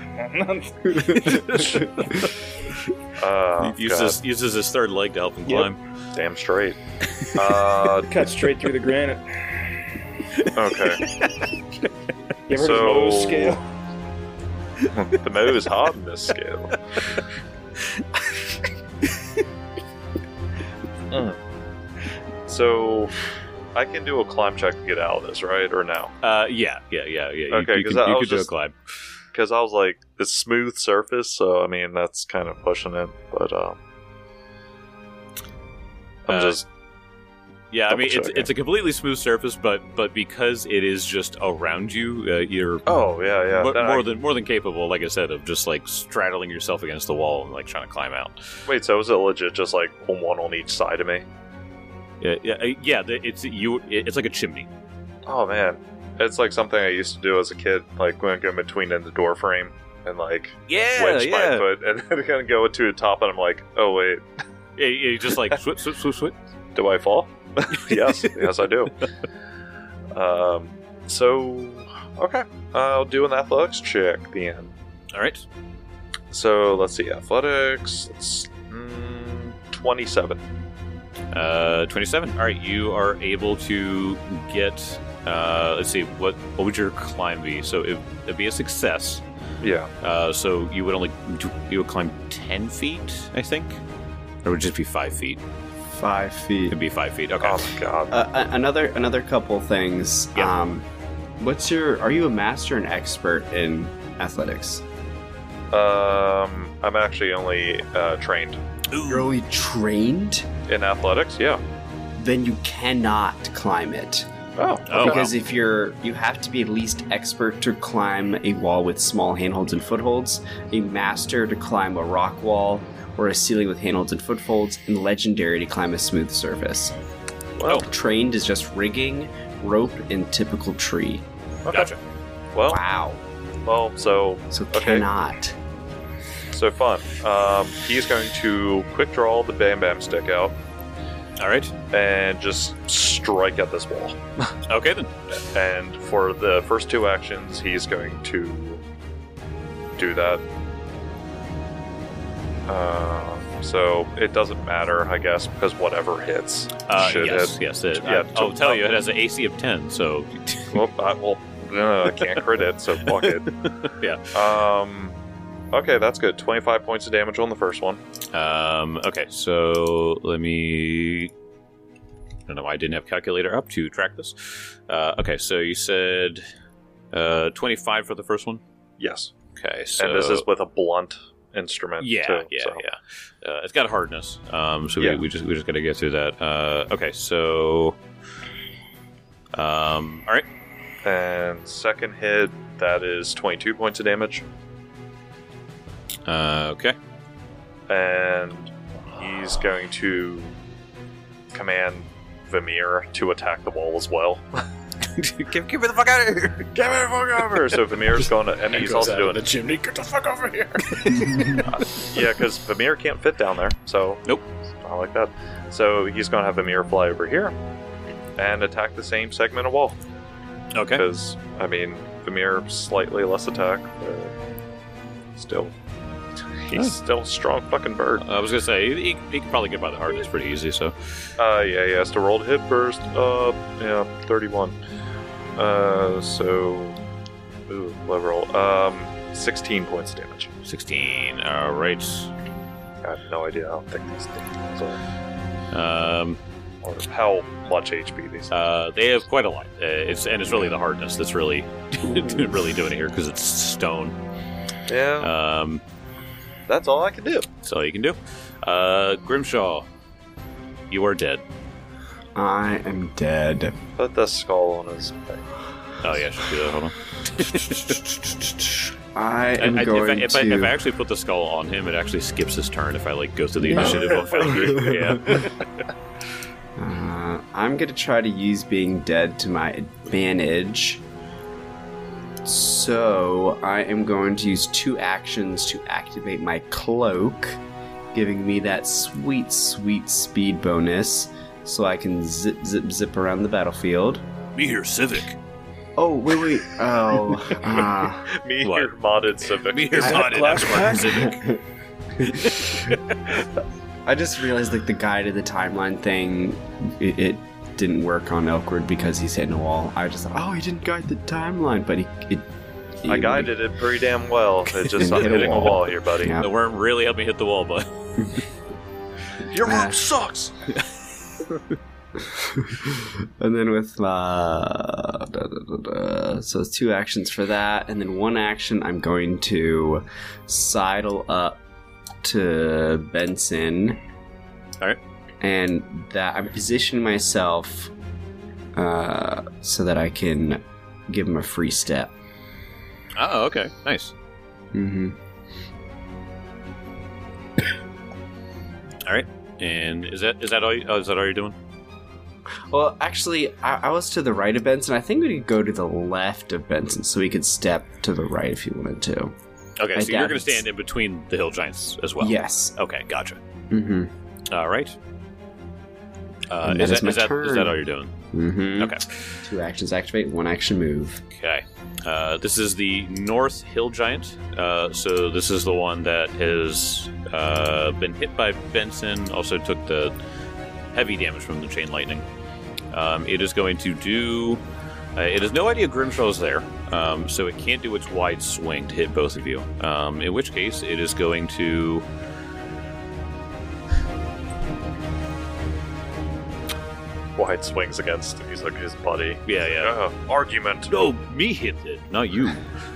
Uses his third leg to help him climb. Damn straight. Cut straight through the granite. Okay. You ever heard of Mohs scale? The Mo is hot in this scale. So, I can do a climb check to get out of this, right? Or no? Yeah. Okay, you 'cause could, I you was could do a just- climb. Because I was like, it's smooth surface, so I mean, that's kind of pushing it, but I'm just. Yeah, I mean, double-checking. it's a completely smooth surface, but because it is just around you, you're Oh, yeah. Then more than capable, like I said, of just like straddling yourself against the wall and like trying to climb out. Wait, so is it legit just like one on each side of me? Yeah. It's like a chimney. Oh, man. It's like something I used to do as a kid, like when I go between in the door frame and like wedge my foot and then kind of go to the top, and I'm like, oh, wait, Yeah, you just like swit. do I fall? Yes, I do. So, okay. I'll do an athletics check then. All right. So, let's see. Athletics. It's 27. 27. All right, you are able to get. Let's see. What would your climb be? So it'd be a success. Yeah. So you would climb 10 feet, I think, or would it just be 5 feet? 5 feet. It'd be 5 feet. Okay. Oh, my God. Another couple things. Yeah. Are you a master and expert in athletics? I'm actually only trained You're only trained? in athletics. Yeah. Then you cannot climb it. Oh. Oh, Because if you have to be at least expert to climb a wall with small handholds and footholds, a master to climb a rock wall or a ceiling with handholds and footholds, and legendary to climb a smooth surface. Well, Trained is just rigging, rope, and typical tree. Gotcha. Well, so okay. Cannot. So fun. He's going to quick draw the Bam Bam stick out All right. and just strike at this wall. Okay then. And for the first 2 actions, he's going to do that. So it doesn't matter, I guess, because whatever hits should hit. Yes. I'll Yeah, tell you, it has an AC of 10, so. I can't crit it, so fuck it. Yeah. Okay, that's good. 25 points of damage on the first one. Okay, so let me. I don't know why I didn't have calculator up to track this. Okay, so you said 25 for the first one. Yes. Okay, so And this is with a blunt instrument. yeah. It's got a hardness, so Yeah. we just got to get through that. Okay, so all right. And second hit, that is 22 points of damage. Okay. And he's going to command Vamir to attack the wall as well. Give me the fuck out of here! Get me the fuck over! So Vamir's going to, and he's also doing the chimney. Get the fuck over here! yeah, because Vamir can't fit down there. So Nope. I like that. So he's going to have Vamir fly over here and attack the same segment of wall. Okay. Because I mean, Vamir slightly less attack, but still, he's still a strong fucking bird. I was gonna say he could probably get by the hardness pretty easy. So Yeah, he has to roll to hit first. 31. Low roll. 16 points of damage. 16. All right. I have no idea how thick these things are. Or how much HP these They have quite a lot. It's really the hardness that's really really doing it here because it's stone. Yeah. That's all I can do. That's all you can do. Grimshaw, you are dead. I am dead. Put the skull on his face. Oh yeah, I should do that. Hold on. I am going if to... I actually put the skull on him, it actually skips his turn if I go through the initiative on Foundry. Yeah. I'm going to try to use being dead to my advantage. So I am going to use 2 actions to activate my cloak, giving me that sweet, sweet speed bonus, so I can zip around the battlefield. Be here, Civic. Oh, wait. Oh. Me What? here, modded Civic. Be here, modded Civic. I just realized, like, the guide to the timeline thing, it didn't work on Elkwood because he's hitting a wall. I just thought, oh, he didn't guide the timeline, but he I guided it pretty damn well. It just Hit a hitting a wall. wall here, buddy. Yeah. The worm really helped me hit the wall, bud. Your room sucks! And then with so it's 2 actions for that, and then 1 action I'm going to sidle up to Benson. Alright. And that I'm positioning myself so that I can give him a free step. Oh, okay. Nice. Mm-hmm. Alright. And is that all you're doing? Well, actually, I was to the right of Benson. I think we could go to the left of Benson, so we could step to the right if you wanted to. Okay, I so you're doubt going to it's- stand in between the hill giants as well. Yes. Okay, gotcha. Mm-hmm. All right. And Is that is my that turn. all you're doing? Mm-hmm. Okay. 2 actions activate, 1 action move. Okay. This is the North Hill Giant. So this is the one that has been hit by Benson, also took the heavy damage from the chain lightning. It is going to do... it has no idea Grimshaw is there, so it can't do its wide swing to hit both of you. In which case, it is going to... Wide swings against his buddy. Yeah. Argument. No, me hit it, not you.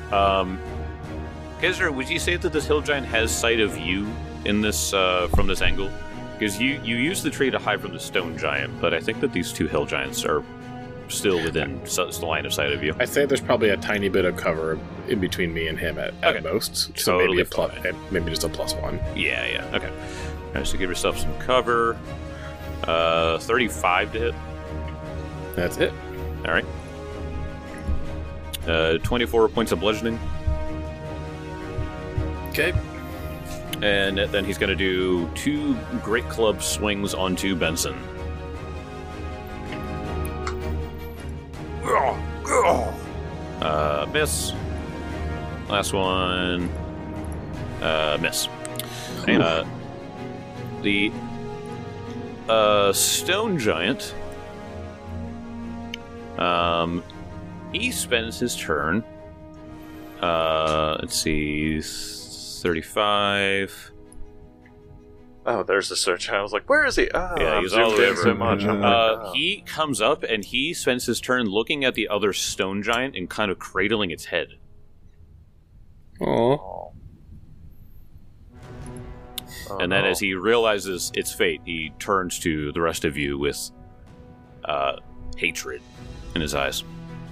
Kezra, would you say that this hill giant has sight of you in this from this angle? Because you use the tree to hide from the stone giant, but I think that these 2 hill giants are still within the line of sight of you. I say there's probably a tiny bit of cover in between me and him at most. So Totally maybe just a +1. Yeah. Okay. All right, so give yourself some cover. 35 to hit. That's it. All right. 24 points of bludgeoning. Okay. And then he's going to do 2 great club swings onto Benson. Miss. Last one. Miss. The stone giant. He spends his turn. Let's see. 35. Oh, there's the search. I was like, where is he? Oh, Yeah, I've he's all zoomed in over. so much. I'm like, He comes up and he spends his turn looking at the other stone giant and kind of cradling its head. Oh. And then as he realizes its fate, he turns to the rest of you with hatred in his eyes.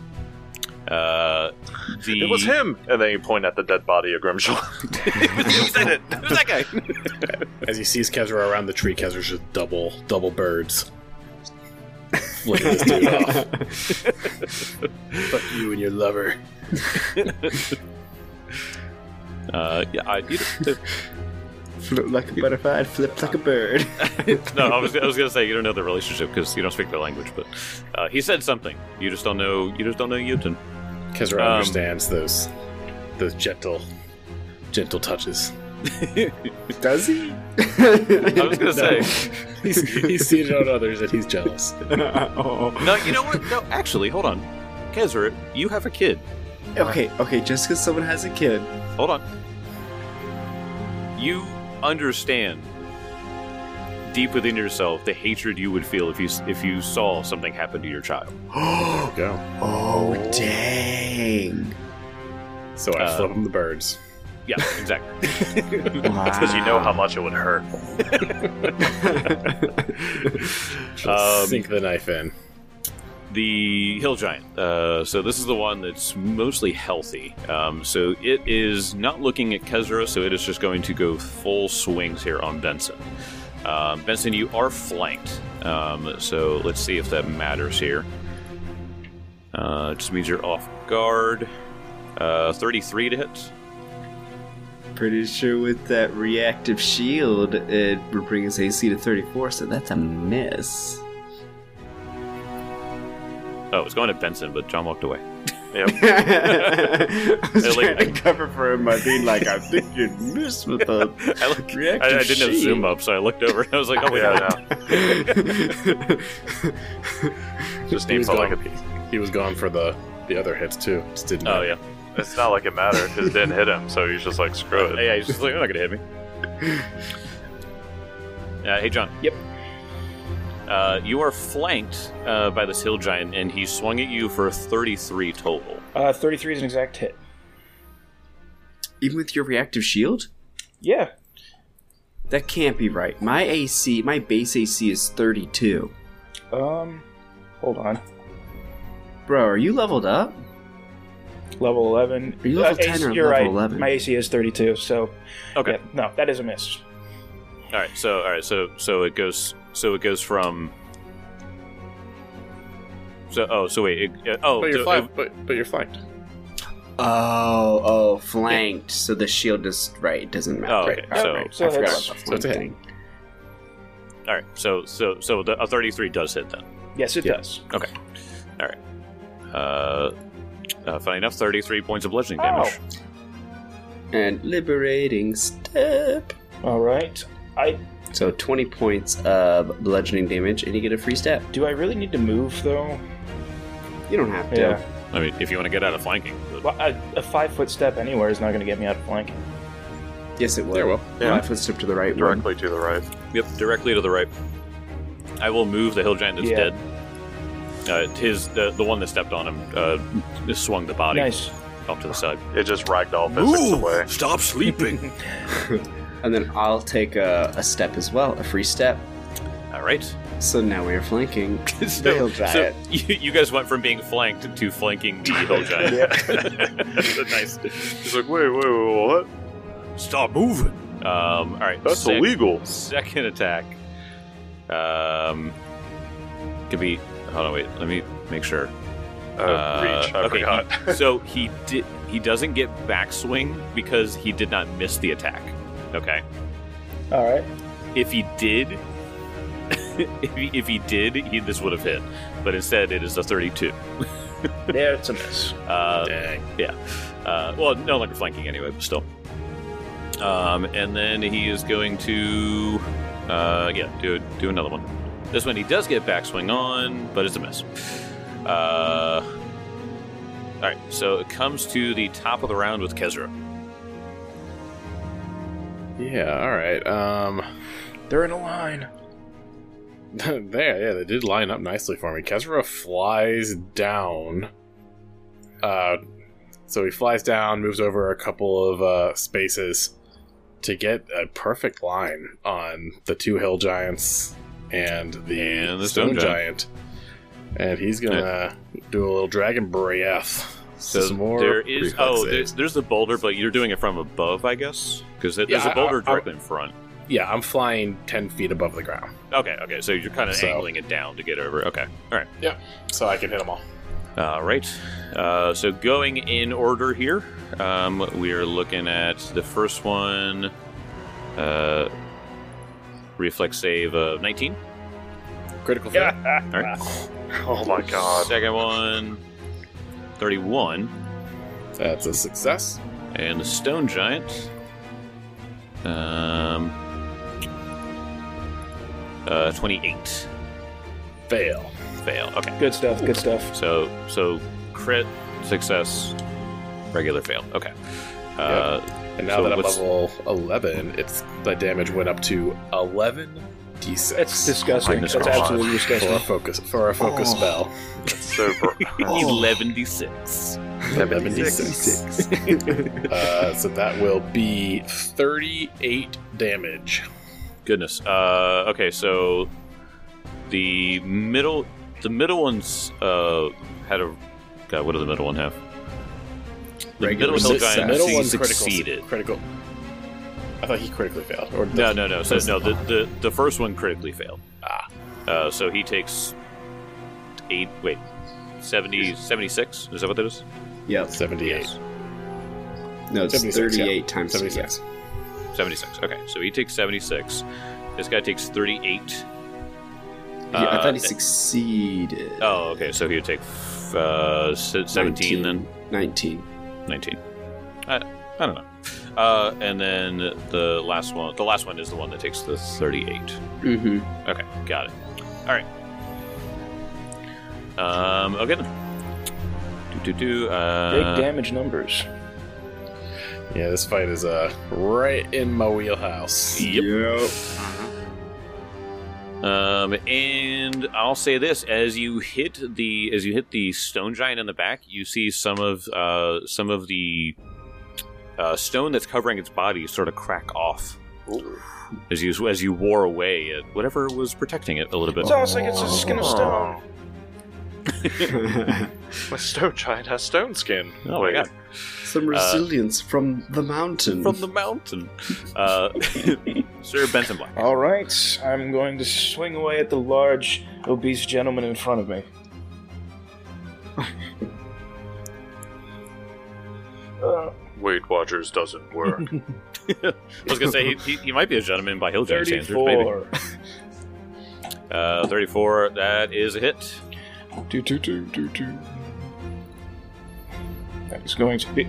It was him! And then you point at the dead body of Grimshaw. Who said it? Who's that guy? As he sees Kezra around the tree, Kezra's just double birds. Flicking this dude off. Fuck you and your lover. Float like a butterfly, flip like a bird. No, I was gonna say you don't know the relationship because you don't speak their language, but he said something. You just don't know. You just don't know Jotun. Kezra understands those gentle touches. Does he? I was gonna say. He's seen it on others and he's jealous. Oh. No, you know what? No, actually, hold on. Kezra, you have a kid. Okay, just because someone has a kid. Hold on. You understand deep within yourself the hatred you would feel if you saw something happen to your child. Go. Oh, dang. So I flip him the birds. Yeah, exactly. Because you know how much it would hurt. Sink the knife in. The hill giant. So this is the one that's mostly healthy. So it is not looking at Kezra, so it is just going to go full swings here on Benson. Benson, you are flanked. So let's see if that matters here. Just means you're off guard. 33 to hit. Pretty sure with that reactive shield, it would bring his AC to 34, so that's a miss. Oh, it's going to Benson, but John walked away. Yep. I was trying to cover for him by being like, I think you'd miss with the reactive I didn't have shield. zoom up, so I looked over and I was like, oh, wait, Just He need was, for like gone, he was gone for the other hits too. Just didn't. Oh, yeah. it's not like it mattered because it didn't hit him, so he's just like, screw it. Yeah, he's just like, they're not going to hit me. Hey, John. Yep. You are flanked by this hill giant, and he swung at you for 33 total. 33 is an exact hit. Even with your reactive shield? Yeah. That can't be right. My base AC is 32. Hold on. Bro, are you leveled up? Level 11. Are you level 10 or you're level right. 11? My AC is 32, so... Okay. Yeah, no, that is a miss. All right. So it goes from. So wait. But you're flanked. But you're flanked. Oh, flanked. So the shield is right. It doesn't matter. Oh, okay. Right. So- Right. so I forgot that's- about the so it's a hit. flank thing. All right. So a 33 does hit then. Yes, it does. Okay. All right. Funny enough, 33 points of bludgeoning damage. And liberating step. All right. So 20 points of bludgeoning damage, and you get a free step. Do I really need to move, though? You don't have to. Yeah. I mean, if you want to get out of flanking. But... Well, a 5-foot step anywhere is not going to get me out of flanking. Yes, it will. There will. Yeah. 5 foot step to the right. Directly to the right. Yep, directly to the right. I will move the hill giant that's Yeah. dead. The one that stepped on him just swung the body Nice. off to the side. It just ragdoll physics away. Stop sleeping! And then I'll take a step as well, a free step. All right. So now we are flanking the So, hill giant. you guys went from being flanked to flanking the hill giant. Nice. He's like, wait, what? Stop moving. All right. That's illegal. Second attack. Could be. Hold on, wait. Let me make sure. Reach. I forgot. So he doesn't get backswing because he did not miss the attack. Okay. All right. If he did, this would have hit. But instead, it is a 32. There, it's a miss. Dang. Yeah. Well, no longer flanking anyway, but still. And then he is going to, do another one. This one he does get backswing on, but it's a miss. All right, so it comes to the top of the round with Kezra. Yeah. All right. They're in a line. They did line up nicely for me. Kezra flies down. So he flies down, moves over a couple of spaces to get a perfect line on the two hill giants and the stone giant. And he's gonna do a little dragon breath. So Some more there is. reflex saves. There's the boulder, but you're doing it from above, I guess, because there's Yeah, a boulder I- directly in front. Yeah, I'm flying 10 feet above the ground. Okay. So you're kind of So- angling it down to get over. Okay. All right. Yeah, so I can hit them all. All right. So going in order here, we are looking at the first one. Reflex save of 19. Critical fail. All right. Oh my god. Second one, 31. That's a success. And the stone giant. 28. Fail. Fail. Okay. Good stuff. Good stuff. So crit, success, regular fail. Okay. And now So that I'm what's- level 11, the damage went up to 11d6. That's disgusting. Minus That's God. absolutely disgusting. for a focus spell. That's super. 11d6. 11d6. So that will be 38 damage. Goodness. Okay, so the middle one's had a. God, what did the middle one have? The Regular middle hill success. giant Middle one's succeeded. critical. I thought he critically failed. Or No. So no, the first one critically failed. So he takes 76? Is that what that is? Yep. 78. No, it's 76, 38 times 76. 76. Okay, so he takes 76. This guy takes 38. Yeah, I thought he succeeded. Oh, okay, so he would take 17 then? 19. 19. I don't know. And then the last one is the one that takes the 38. Mm-hmm. Okay, got it. All right. Okay then. Big damage numbers. Yeah, this fight is right in my wheelhouse. Yep. And I'll say this: as you hit the stone giant in the back, you see some of the stone that's covering its body sort of crack off. As you wore away at whatever was protecting it a little bit. It's almost like it's a skin of stone. My stone giant has stone skin. Oh my god! Some resilience from the mountain. From the mountain, Sir Benson Black. All right, I'm going to swing away at the large, obese gentleman in front of me. Weight Watchers doesn't work. I was gonna say he might be a gentleman by hill giant standards. Maybe. 34. 34. That is a hit. Do. That is going to be.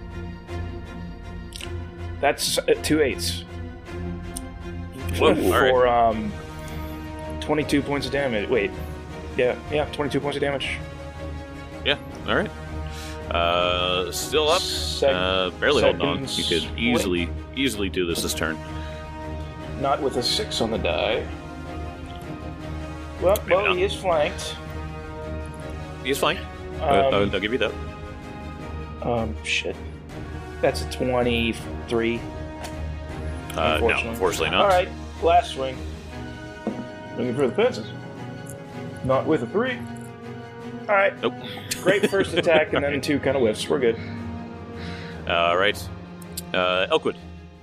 That's 2 8s. Whoa, all For 22 points of damage. Wait. Yeah, 22 points of damage. Yeah. All right. Still up. Barely holding on. You could easily do this turn. Not with a 6 on the die. Well, not. he is flanked. He's fine. I'll give you that. Shit. That's a 23. No, unfortunately not. Alright, last swing. Looking for the fences. Not with a 3. Alright. Nope. Great first attack, and then 2 kind of whiffs. We're good. All right. Elkwood.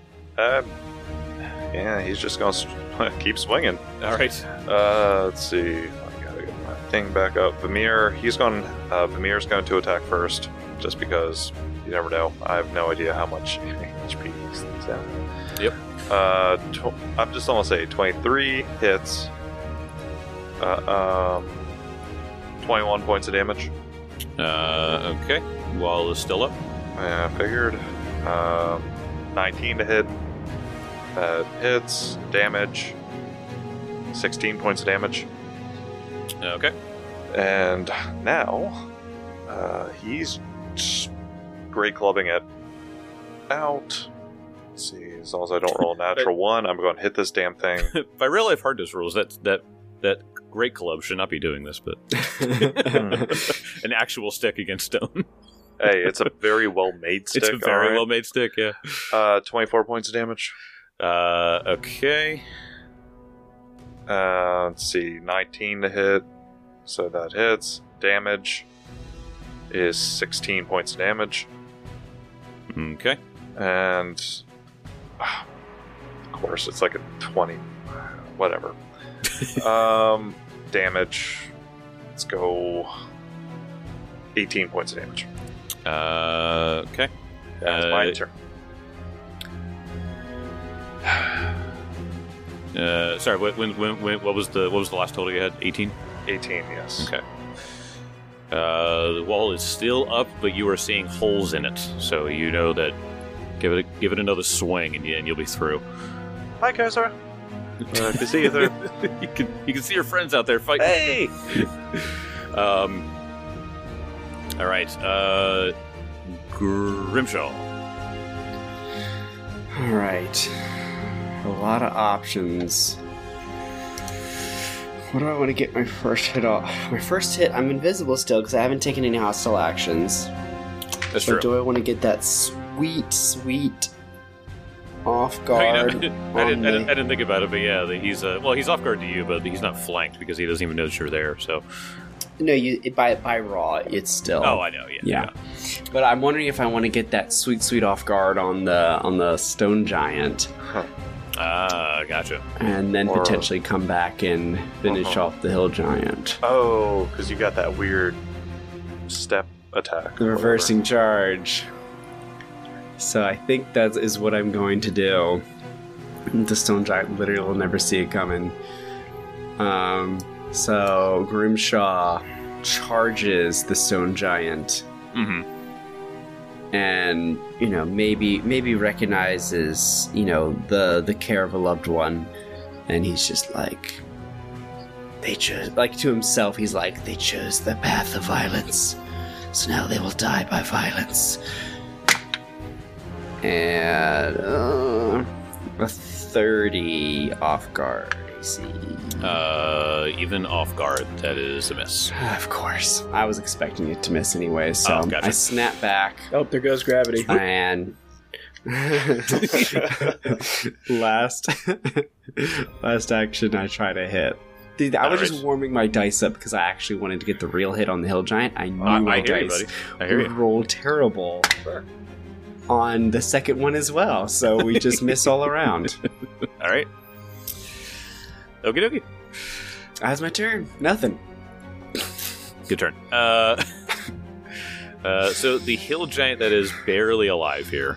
Yeah, he's just gonna keep swinging. All right. Let's see. I gotta get my thing back up. Vamir's going to attack first, just because you never know. I have no idea how much HP these things have. Yep. I'm just gonna say 23 hits. 21 points of damage. Okay. Wall is still up. Yeah, I figured. 19 to hit. That hits. Damage. 16 points of damage. Okay. And now, he's great clubbing it out. Let's see, as long as I don't roll a natural 1, I'm going to hit this damn thing. By real life hardness rules, that great club should not be doing this, but an actual stick against stone. Hey, it's a very well-made stick. It's a very alright. well-made stick. Yeah. 24 points of damage. Okay. Let's see, 19 to hit. So that hits. Damage is 16 points of damage. Okay. And of course, it's like a 20. Whatever. Damage. Let's go 18 points of damage. Okay. That's my turn. Sorry. What was the last total you had? 18. 18, yes. Okay. The wall is still up, but you are seeing holes in it, so you know that. Give it another swing, and you'll be through. Hi, Kaiser. Good to see you there. you can see your friends out there fighting. Hey! All right. Grimshaw. All right. A lot of options. What do I want to get my first hit off? My first hit, I'm invisible still because I haven't taken any hostile actions. That's But true. do I want to get that sweet off guard? I didn't think about it, but yeah, he's off guard to you, but he's not flanked because he doesn't even notice you're there. So, No, by raw, it's still. oh, I know, Yeah. But I'm wondering if I want to get that sweet off guard on the stone giant, Gotcha. and then Or- potentially come back and finish off the hill giant. Oh, because you got that weird step attack. The reversing charge. So I think that is what I'm going to do. The stone giant literally will never see it coming. So Grimshaw charges the stone giant, Mm-hmm. and maybe recognizes the care of a loved one, and he's just like, they chose, like, to himself, he's like, they chose the path of violence, so now they will die by violence. And a 30 off guard, I see. Even off guard, that is a miss. Of course. I was expecting it to miss anyway, so Oh, gotcha. I snap back Oh, there goes gravity. and last action I try to hit. Dude, I was just Alright. warming my dice up because I actually wanted to get the real hit on the hill giant. I knew I my hear you, dice buddy. I hear you. rolled terrible on the second one as well, so we just miss all around. All right. Okie dokie. That's my turn. Nothing. Good turn. So the hill giant that is barely alive here.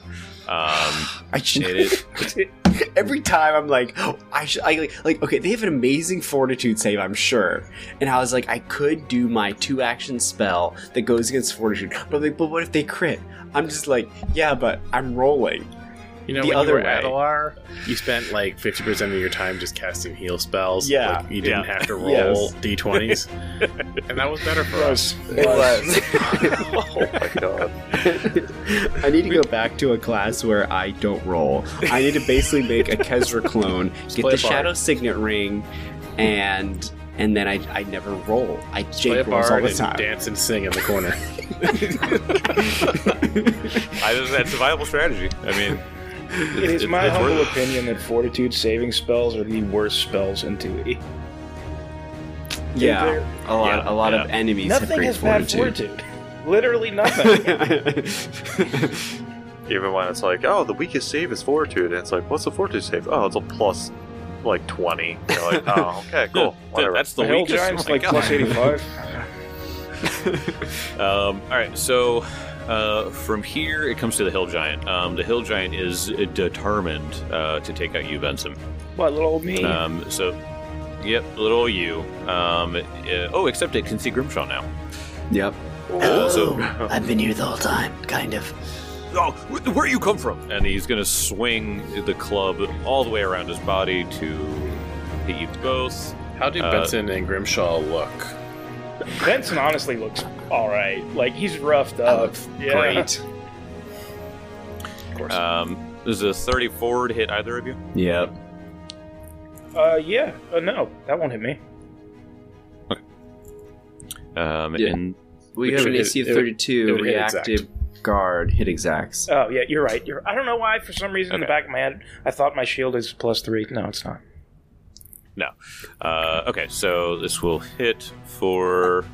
Every time I'm like, oh, okay, they have an amazing fortitude save, I'm sure. And I was like, I could do my 2-action spell that goes against fortitude. But but what if they crit? I'm just like, yeah, but I'm rolling. You know, The when other you were way. at Alar, you spent like 50% of your time just casting heal spells. Yeah. Like, you didn't Yeah. have to roll Yes. d20s. And that was better for us. It was. Oh my god. I need to go back to a class where I don't roll. I need to basically make a Kezra clone, get play the a bard. Shadow Signet ring, and then I never roll. I Play a Jake rolls all bard the and time. dance and sing in the corner. That's a viable strategy. I mean, It is my it's worth humble it. opinion that fortitude saving spells are the worst spells in 2E. Yeah, a lot of yeah. enemies have Nothing great has bad fortitude. fortitude. Literally nothing. Even when it's like, oh, the weakest save is fortitude, and it's like, what's the fortitude save? Oh, it's a plus like 20. You're like, oh, okay, cool. Whatever. That's the The Hill weakest. Giant's Oh my like God. plus 85. All right, so from here it comes to the hill giant. The hill giant is determined to take out you, Benson. What, little old me? Yep, little you. Except it can see Grimshaw now. Yep. So, I've been here the whole time, kind of. oh, where you come from? And he's gonna swing the club all the way around his body to hit you both. How do Benson and Grimshaw look? Benson honestly looks alright. Like, he's roughed I up. look Yeah. great. Of course. Does a 30 forward hit either of you? Yep. Yeah. No, that won't hit me. Yeah. And We have an AC of it would- 32, it would hit reactive guard, hit exacts. Oh, yeah, you're right. I don't know why, for some reason, in the Okay. back of my head, I thought my shield is +3. No, it's not. no. Okay, so this will hit for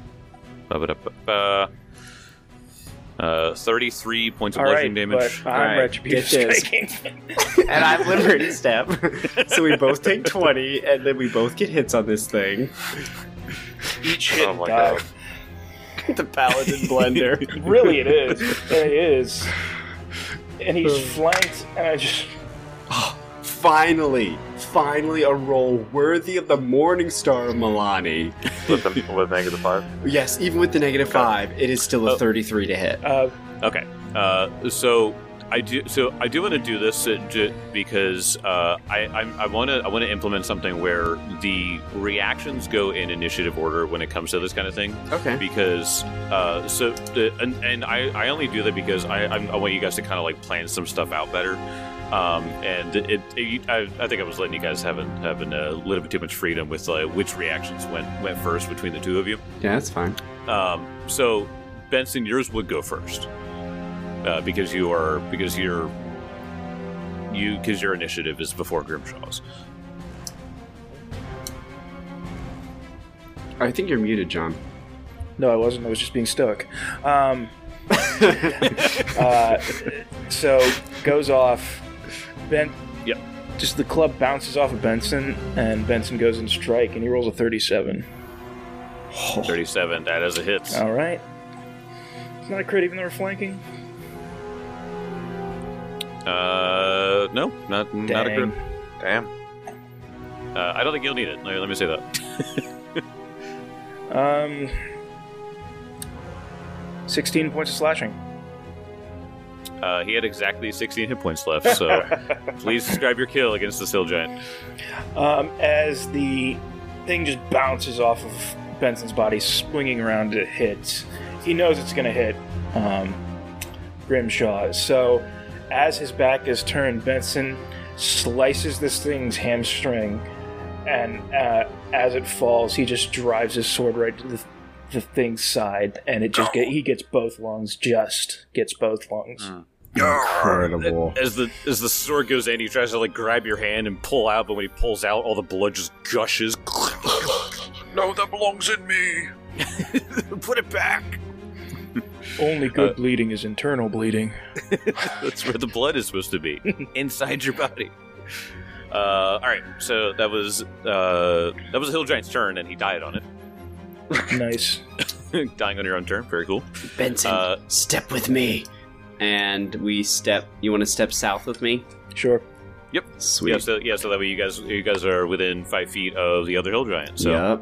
33 points of bludgeoning damage. but I'm Alright, retributive get this. striking. And I'm Liberty Step. So we both take 20, and then we both get hits on this thing. Each hit Oh my die. God. The Paladin Blender. Really, it is. It is. And he's flanked, and I just... Finally a roll worthy of the Morning Star of Milani. with -5. Yes, even with the -5, it is still a 33 to hit. Okay. So I do want to do this because I want to implement something where the reactions go in initiative order when it comes to this kind of thing. Okay. Because I only do that because I want you guys to kind of like plan some stuff out better. And I think I was letting you guys having a little bit too much freedom with which reactions went first between the two of you. Yeah, that's fine. So Benson, yours would go first because your initiative is before Grimshaw's. I think you're muted, John. No, I wasn't. I was just being stoic. So goes off. Yep. Just the club bounces off of Benson, and Benson goes in strike, and he rolls a 37. 37. That is a hit. All right. It's not a crit, even though we're flanking. No, not a crit. Damn. I don't think you'll need it. Let me say that. 16 points of slashing. He had exactly 16 hit points left, so please describe your kill against the Hill Giant. As the thing just bounces off of Benson's body, swinging around to hit, he knows it's going to hit Grimshaw. So as his back is turned, Benson slices this thing's hamstring, and as it falls, he just drives his sword right to the thing's side, and he gets both lungs. Incredible. As the sword goes in, he tries to grab your hand and pull out, but when he pulls out, all the blood just gushes. No, that belongs in me. Put it back. Only good bleeding is internal bleeding. That's where the blood is supposed to be, inside your body. All right, so that was a Hill Giant's turn, and he died on it. Nice. Dying on your own turn, very cool. Benson, step with me. And we step. You want to step south with me? Sure. Yep. Sweet. So that way you guys are within 5 feet of the other Hill Giant. So. Yep.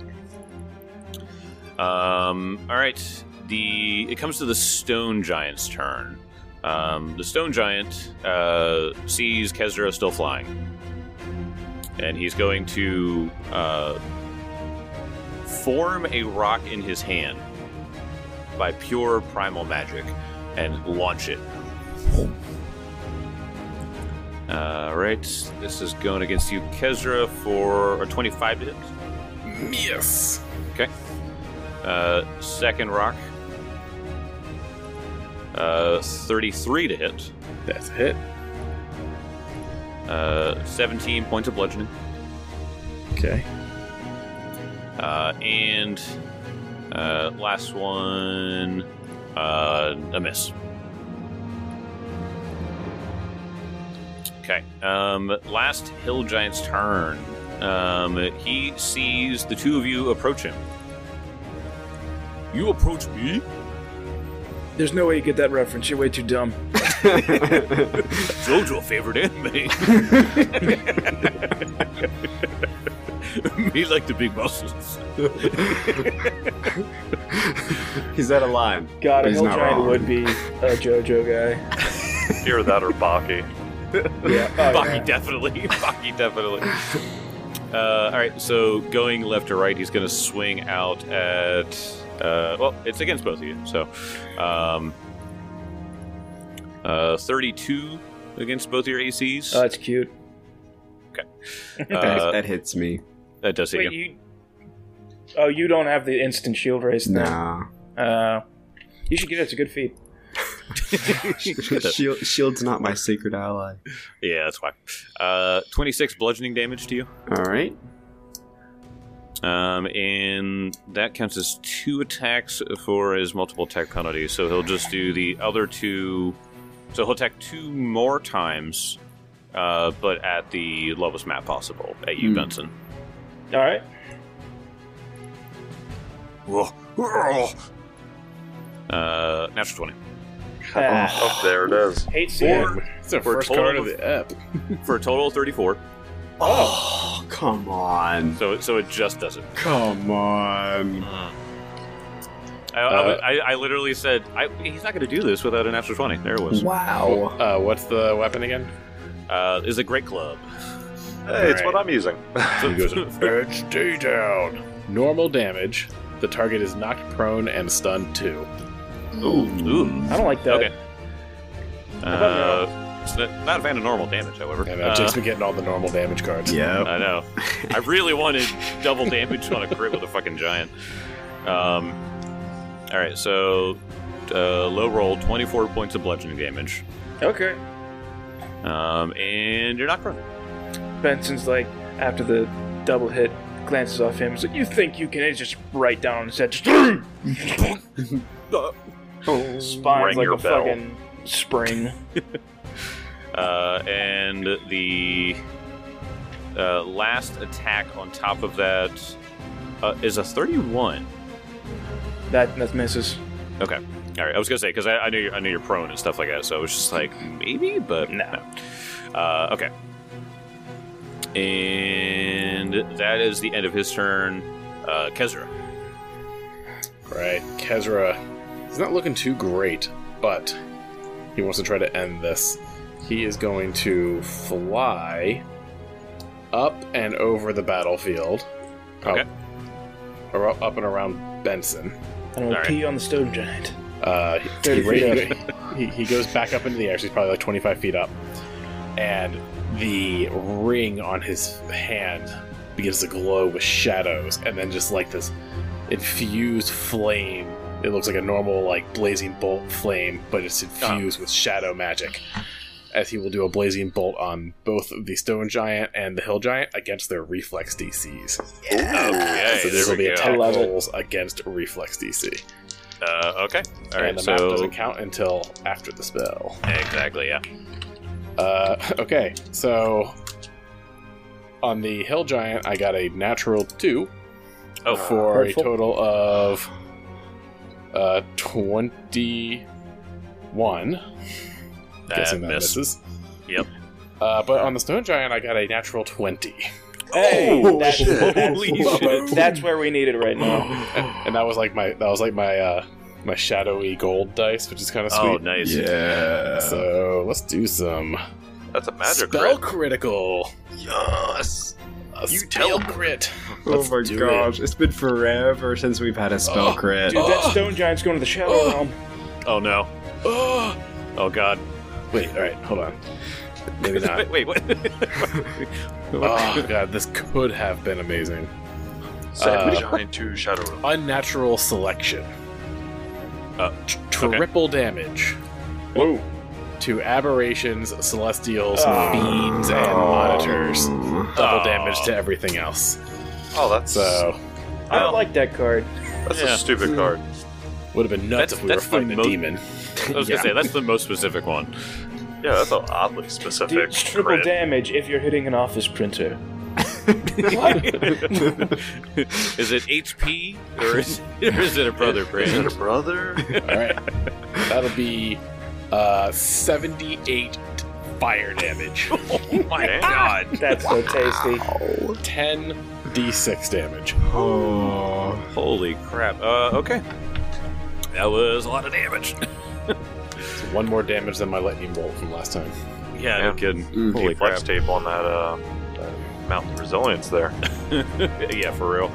All right. It comes to the Stone Giant's turn. The Stone Giant sees Kezra still flying, and he's going to form a rock in his hand by pure primal magic and launch it. Alright, this is going against you, Kezra, for a 25 to hit. Yes. Okay. Second rock. 33 to hit. That's a hit. 17 points of bludgeoning. Okay. And last one, a miss. Okay. Last Hill Giant's turn. He sees the two of you approach him. You approach me? There's no way you get that reference. You're way too dumb. JoJo favorite anime. Me like the big muscles. He's out of line. God, a He's Hill not Giant wrong. would be a JoJo guy. Either that or Baki. Yeah. Oh, Baki, yeah. definitely. Baki, definitely. Alright, so going left to right, he's going to swing out at... well, it's against both of you, so... 32 against both your ACs. Oh, that's cute. Okay. That hits me. That does hit Wait, you. you don't have the instant shield race thing. Nah. You should get it. It's a good feat. Shield's not my secret ally. Yeah, that's why. 26 bludgeoning damage to you. All right. And that counts as 2 attacks for his multiple attack penalty. So he'll just do the other 2. So he'll attack 2 more times, but at the lowest map possible at you, Benson. All right. Natural 20. Oh, there it is. Hate seeing it. It's the For a first total card of of- the ep. For a total of 34. Oh, come on. So it just doesn't. Come on. I literally said, he's not going to do this without a natural 20. There it was. Wow. What's the weapon again? Is a great club. Hey, it's what I'm using. He goes, and stay down. Normal damage. The target is knocked prone and stunned too. Ooh. I don't like that. Okay. Not a fan of normal damage, however. And Jake's been getting all the normal damage cards. Yeah. I know. I really wanted double damage on a crit with a fucking giant. All right, so low roll, 24 points of bludgeoning damage, Okay. and you're not prone. Benson's like, after the double hit, glances off him. He's like, "You think you can?" He's just right down on his head. Just spines Ring like your a bell. fucking spring. And the last attack on top of that is a 31. That misses. Okay. All right. I was gonna say because I knew you're prone and stuff like that, so it was just like maybe, but no. Okay. And that is the end of his turn. Kezra. Right. Kezra is not looking too great, but he wants to try to end this. He is going to fly up and over the battlefield. Okay. Up and around Benson. I'm gonna All pee on the stone giant. He goes back up into the air, so he's probably like 25 feet up. And the ring on his hand begins to glow with shadows, and then just like this infused flame. It looks like a normal, like, blazing bolt flame, but it's infused with shadow magic. As he will do a blazing bolt on both the stone giant and the hill giant against their reflex DCs. Okay. So this will be there we attack love it. rolls against reflex DC. Okay. All And right. the So map doesn't count until after the spell. exactly. Yeah. Okay, so on the hill giant, I got a natural 2 Oh, for hurtful. a total of 21. Guessing that missed. misses. Yep. But on the stone giant, I got a natural 20, Hey, that's, Holy shit. that's where we need it right now. and that was like my my shadowy gold dice, which is kind of sweet. Oh, nice. Yeah. So let's do some That's a magic spell crit. critical. Yes. A You spell tell- crit. Oh Let's my do gosh, it's been forever since we've had a spell crit. Dude, that stone giant's going to the shadow realm. Oh no. Oh, Oh god. wait, all right, hold on. Maybe not. Wait. What? Oh god, this could have been amazing. Sand giant to shadow realm. Unnatural selection. Triple damage Whoa. to aberrations, celestials, Oh. fiends, and monitors. Double Oh. damage to everything else. Oh, that's So I don't like that card. that's Yeah. a stupid card. would have been nuts if we were That's the fighting a most- demon. I was gonna say that's the most specific one. Yeah, that's an oddly specific Dude, it's triple crit. damage if you're hitting an office printer. Is it HP or is it a brother Is it brand? a brother? All right, that'll be 78 fire damage, Oh my god! That's so tasty. 10 d6 damage. Oh. Holy crap! Okay, that was a lot of damage. One more damage than my lightning bolt from last time. Yeah, Yeah. no kidding. Mm. Holy Flex crap! tape on that mountain resilience there. Yeah, for real.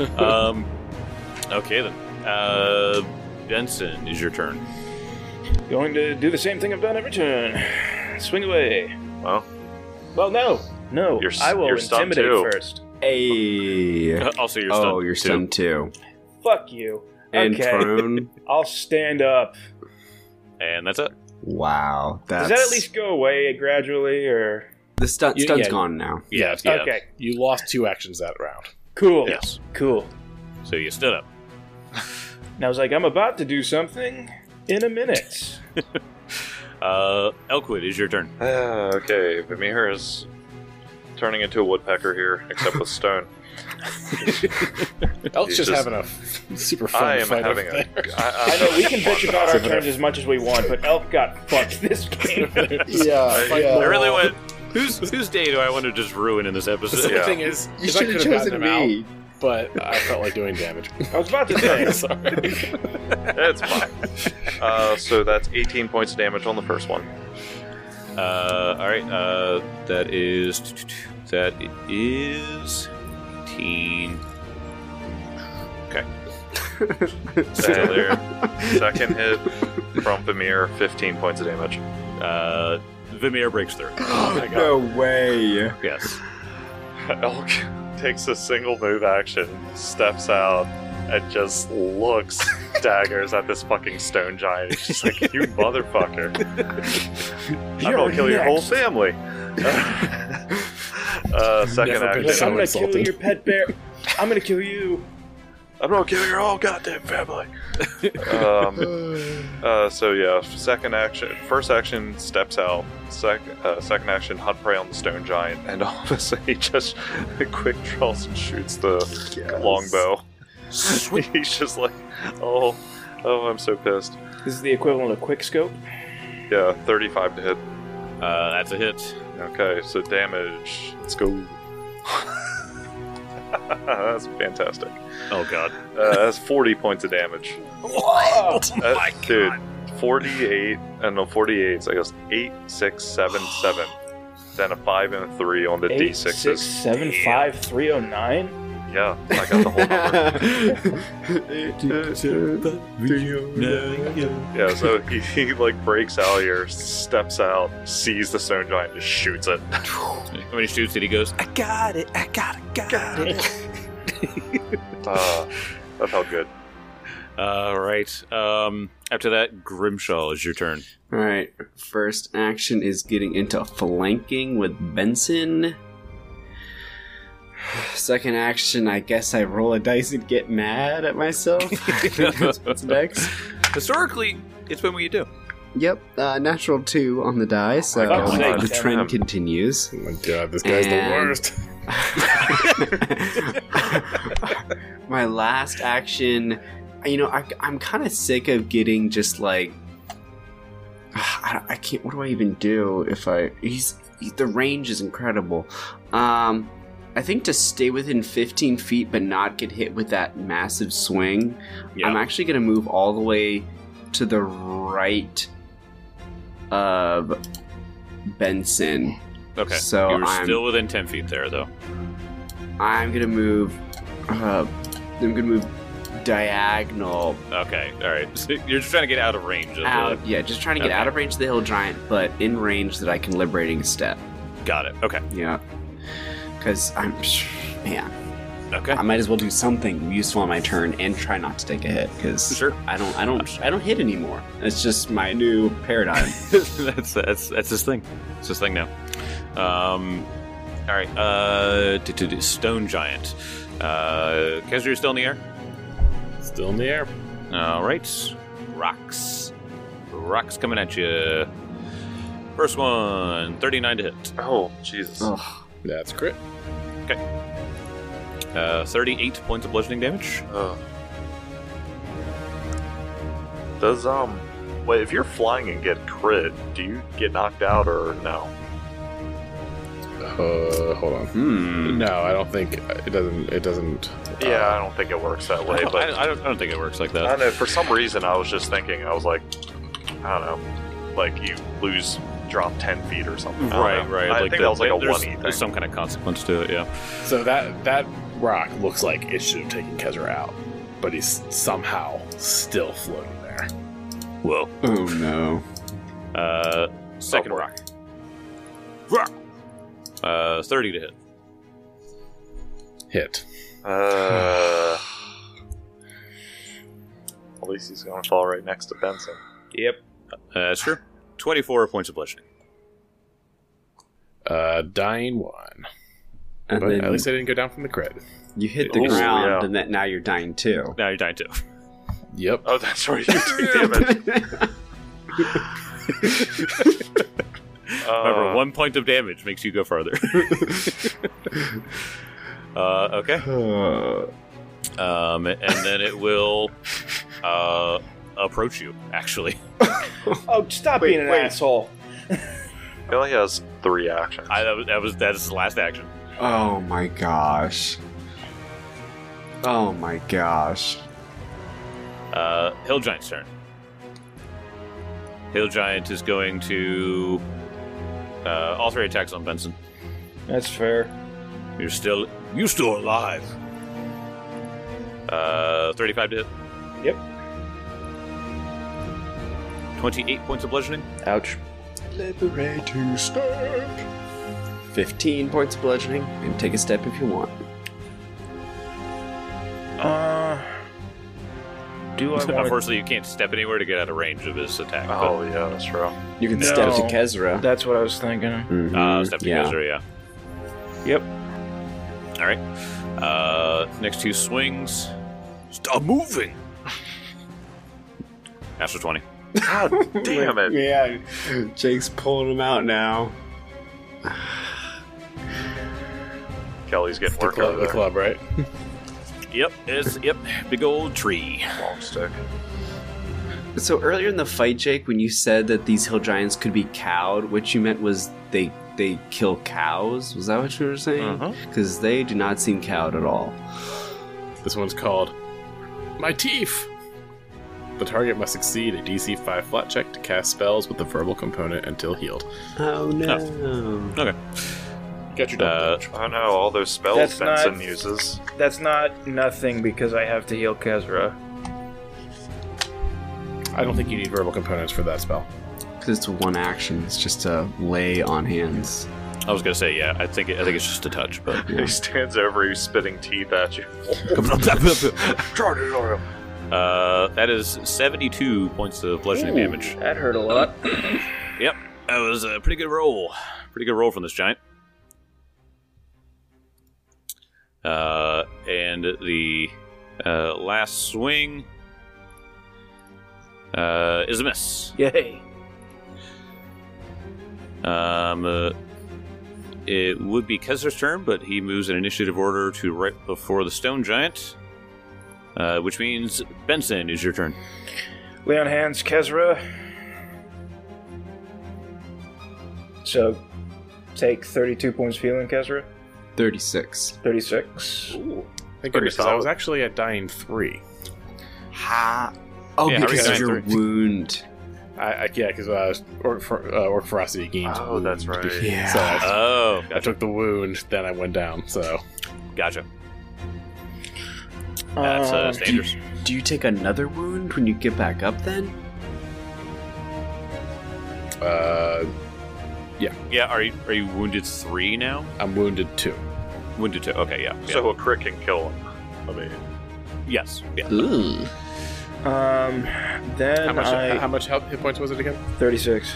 Okay then. Benson, is your turn. Going to do the same thing I've done every turn. Swing away. Well, Well, no. You're I will you're stunned intimidate too. first. Hey. Also, you're stunned. Oh, you're too. stunned too. Fuck you. And Okay. prone. I'll stand up. And that's it. Wow. That's, Does that at least go away gradually, or the Yeah, stun's yeah. gone now. Yeah. okay? You lost 2 actions that round. Cool. Yes. Cool. So you stood up. And I was like, I'm about to do something in a minute. Elkwood, is your turn. Okay, Vimir is turning into a woodpecker here, except with stone. Elk's He's just just- having a super fun I am fight having over a. there. I know we can bitch about our turns as much as we want, but Elk got fucked this game. I really went. Whose day do I want to just ruin in this The episode? silly Yeah. thing is, You is I should have could have gotten chosen him me. out, but I felt like doing damage. I was about to say. Sorry. It's fine. So that's 18 points of damage on the first one. All right. That is 18. Okay. Still there. Second hit from Vimir, 15 points of damage. Vimir breaks through. Oh my god. No way. Yes. Elk takes a single move action, steps out, and just looks daggers at this fucking stone giant. It's just like, you motherfucker. I'm gonna kill your whole family. Second Never been action. so I'm gonna insulted. kill your pet bear. I'm gonna kill you. I'm gonna kill your whole goddamn family. So yeah, second action, first action steps out. Second action, hunt prey on the stone giant, and all of a sudden he just quick draws and shoots the longbow. He's just like, oh, I'm so pissed. This is the equivalent of quick scope. Yeah, 35 to hit. That's a hit. Okay, so damage. Let's go. That's fantastic. Oh god. That's 40 points of damage. What? Dude, 48, and no, 48, so I guess 8, 6, 7, 7. Then a 5 and a 3 on the 8, D6s. 6, 7, 5, 3, 0, 9. Yeah, I got the whole number. Yeah, so he like breaks out here, steps out, sees the stone giant, just shoots it. When he shoots it, he goes, I got it. Got it. That felt good. Right. After that, Grimshaw, is your turn. Alright, first action is getting into flanking with Benson. Second action, I guess I roll a dice and get mad at myself. I think that's what's next. Historically, it's been what you do. Yep, natural 2 on the die, so God. the Damn. trend continues. Oh my god, this guy's And- the worst. My last action, I'm kind of sick of getting just like I can't. What do I even do if the range is incredible. I think to stay within 15 feet but not get hit with that massive swing, Yeah. I'm actually going to move all the way to the right of Benson. Okay. So You're I'm- still within 10 feet there, though. I'm gonna move. I'm gonna move diagonal Okay, alright. So you're just trying to get out of range of out. Yeah, just trying to get Okay. out of range of the hill giant, but in range that I can liberating step. Got it. Okay. Yeah, because man, Okay. I might as well do something useful on my turn and try not to take a hit because Sure. I don't hit anymore. It's just my new paradigm. that's his thing. It's his thing now. All right. Stone giant. Kezra, you're still in the air. Still in the air. All right. Rocks coming at you. First one, 39 to hit. Oh, Jesus. Ugh. That's crit. 38 points of bludgeoning damage. Does, wait, if you're flying and get crit, do you get knocked out or no? Hold on. No, I don't think it doesn't. Yeah, I don't think it works that way, but I don't think it works like I that. don't know, for some reason I was just thinking, I was like, I don't know, like you drop 10 feet or something. I don't know. Right. I think that was like a there's, 1E thing. there's some kind of consequence to it, yeah. So that rock looks like it should have taken Kezra out, but he's somehow still floating there. Whoa. Oh no. Second boy. rock. Rock. 30 to hit. Hit. At least he's going to fall right next to Benson. Yep. That's true. 24 points of bludgeoning. Dying 1. And But then at least I didn't go down from the crit. you hit the Ooh, ground, yeah. and now you're dying too. Now you're dying too. Yep. Oh, that's right, you take damage. Remember, 1 point of damage makes you go farther. Okay. And then it will approach you, actually. Oh, stop being an asshole. He only has 3 actions. That's his last action. Oh my gosh. Oh my gosh. Hill Giant's turn. Hill Giant is going to all 3 attacks on Benson. That's fair. You're still alive. 35 to hit. Yep. 28 points of bludgeoning. Ouch. Liberator step. 15 points of bludgeoning, and take a step if you want. Do I want? Unfortunately, you can't step anywhere to get out of range of his attack. Oh, yeah, that's true. You can No. step to Kezra. That's what I was thinking. Mhm, Step to yeah. Kezra, yeah. Yep. All right. Next two swings. Stop moving. Natural 20. God damn it. Yeah, Jake's pulling him out now. Kelly's getting The work out of there. club, right? Yep, big old tree. Long stick. So earlier in the fight, Jake, when you said that these hill giants could be cowed, what you meant was they kill cows? Was that what you were saying? Because they do not seem cowed at all. This one's called My Teeth. The target must succeed a DC 5 flat check to cast spells with the verbal component until healed. Oh no. Okay. Got your double Oh no, all those spells That's Benson not- uses. That's not nothing because I have to heal Kezra. I don't think you need verbal components for that spell. Because it's one action. It's just to lay on hands. I was gonna say, yeah. I think it's just a touch, but He stands over you, spitting teeth at you. that is 72 points of bludgeoning damage. That hurt a lot. Yep, that was a pretty good roll. Pretty good roll from this giant. And the last swing is a miss. Yay. It would be Kezra's turn, but he moves in initiative order to right before the stone giant, which means Benson is your turn. Lay on hands, Kezra. So, take 32 points of healing, Kezra. 36. 36. Thank goodness, 'cause I solid. was actually at dying 3. Ha! Oh, Yeah, how are you because of dying your three? wound. Because orc ferocity gains. Oh, that's wound. right. Yeah. So Oh, I took the wound, then I went down. So gotcha. That's dangerous. Do you take another wound when you get back up then? Yeah, are you wounded 3 now? I'm wounded 2. Wounded 2. Okay, yeah. So a crit can kill him. I mean, Yes. Yeah. Ooh. Then How much hit points was it again? 36.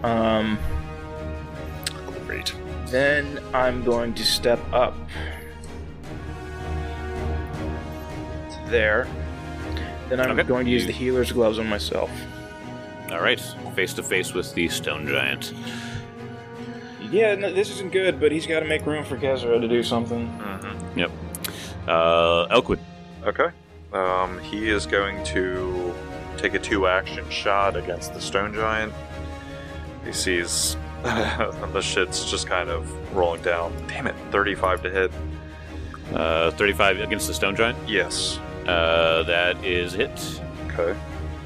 Great. Then I'm going to step up. There. Then I'm Okay. going to use the healer's gloves on myself. All right. Face to face with the stone giant. Yeah, no, this isn't good, but he's got to make room for Kezra to do something. Yep. Elkwood. okay. He is going to take a 2-action shot against the stone giant. He sees the shit's just kind of rolling down. Damn it, 35 to hit. 35 against the stone giant. Yes. That is a hit. Okay.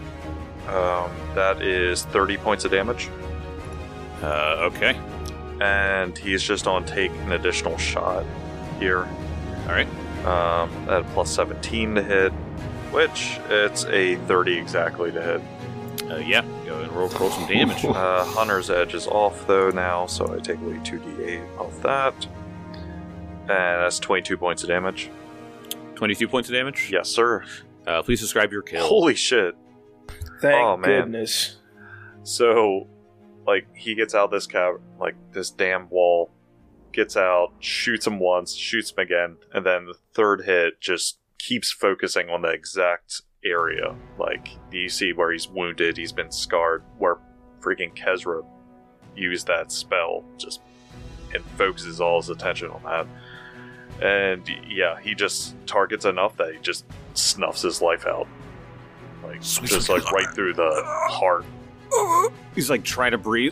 That is 30 points of damage. Okay. And he's just on take an additional shot here. All right. At plus 17 to hit, which it's a 30 exactly to hit. Yeah. Go and roll some damage. Hunter's Edge is off though now, so I take away 2d8 off that. And that's 22 points of damage. 22 points of damage. Yes, sir. Please describe your kill. Holy shit. Thank Oh, man. goodness. So, like, he gets out this this damn wall, gets out, shoots him once, shoots him again, and then the third hit just keeps focusing on the exact area. Like, you see where he's wounded, he's been scarred, where freaking Kezra used that spell, just and focuses all his attention on that. And yeah, he just targets enough that he just snuffs his life out. Like, just like right through the heart. He's like trying to breathe,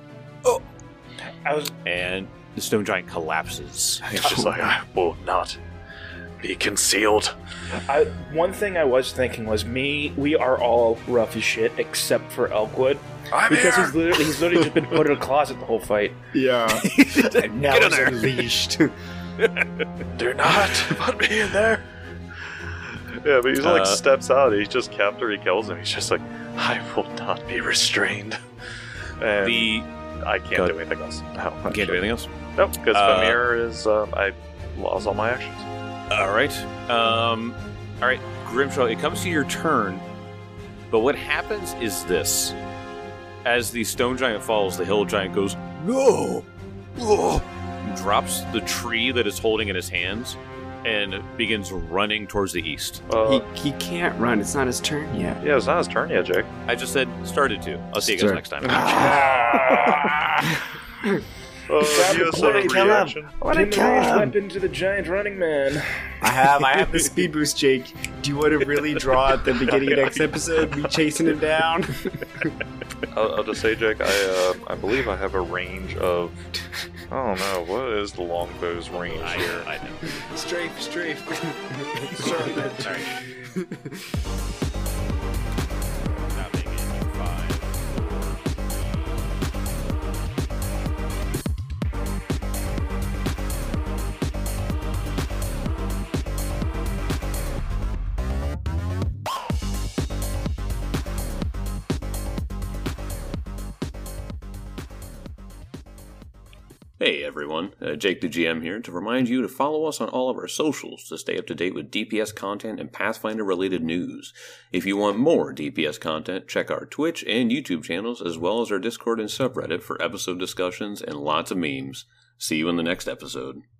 I was and the stone giant collapses. He's just like, I will not be concealed. one thing I was thinking was we are all rough as shit except for Elkwood. Because he's literally just been put in a closet the whole fight. Yeah. And now Get in he's there. unleashed. Do not put me in there. Yeah, but he's like steps out. He just after he kills him, he's just like, I will not be restrained. And The I can't do anything else. No, Can't do anything else? Nope, because Famir is, I lost all my actions. All right, Grimshaw, it comes to your turn, but what happens is this. As the stone giant falls, the hill giant goes, "No!" drops the tree that is holding in his hands, and begins running towards the east. He can't run. It's not his turn yet. Yeah, it's not his turn yet, Jake. I just said started to. I'll see you guys next time. Went into the giant running man. I have the speed boost, Jake. Do you want to really draw at the beginning of next episode? Me chasing him down? I'll just say, Jake, I believe I have a range of... I don't know, what is the longbow's range here? I know. Strafe. Sorry. Sorry. Not making it 5. Hey everyone, Jake the GM here to remind you to follow us on all of our socials to stay up to date with DPS content and Pathfinder related news. If you want more DPS content, check our Twitch and YouTube channels as well as our Discord and subreddit for episode discussions and lots of memes. See you in the next episode.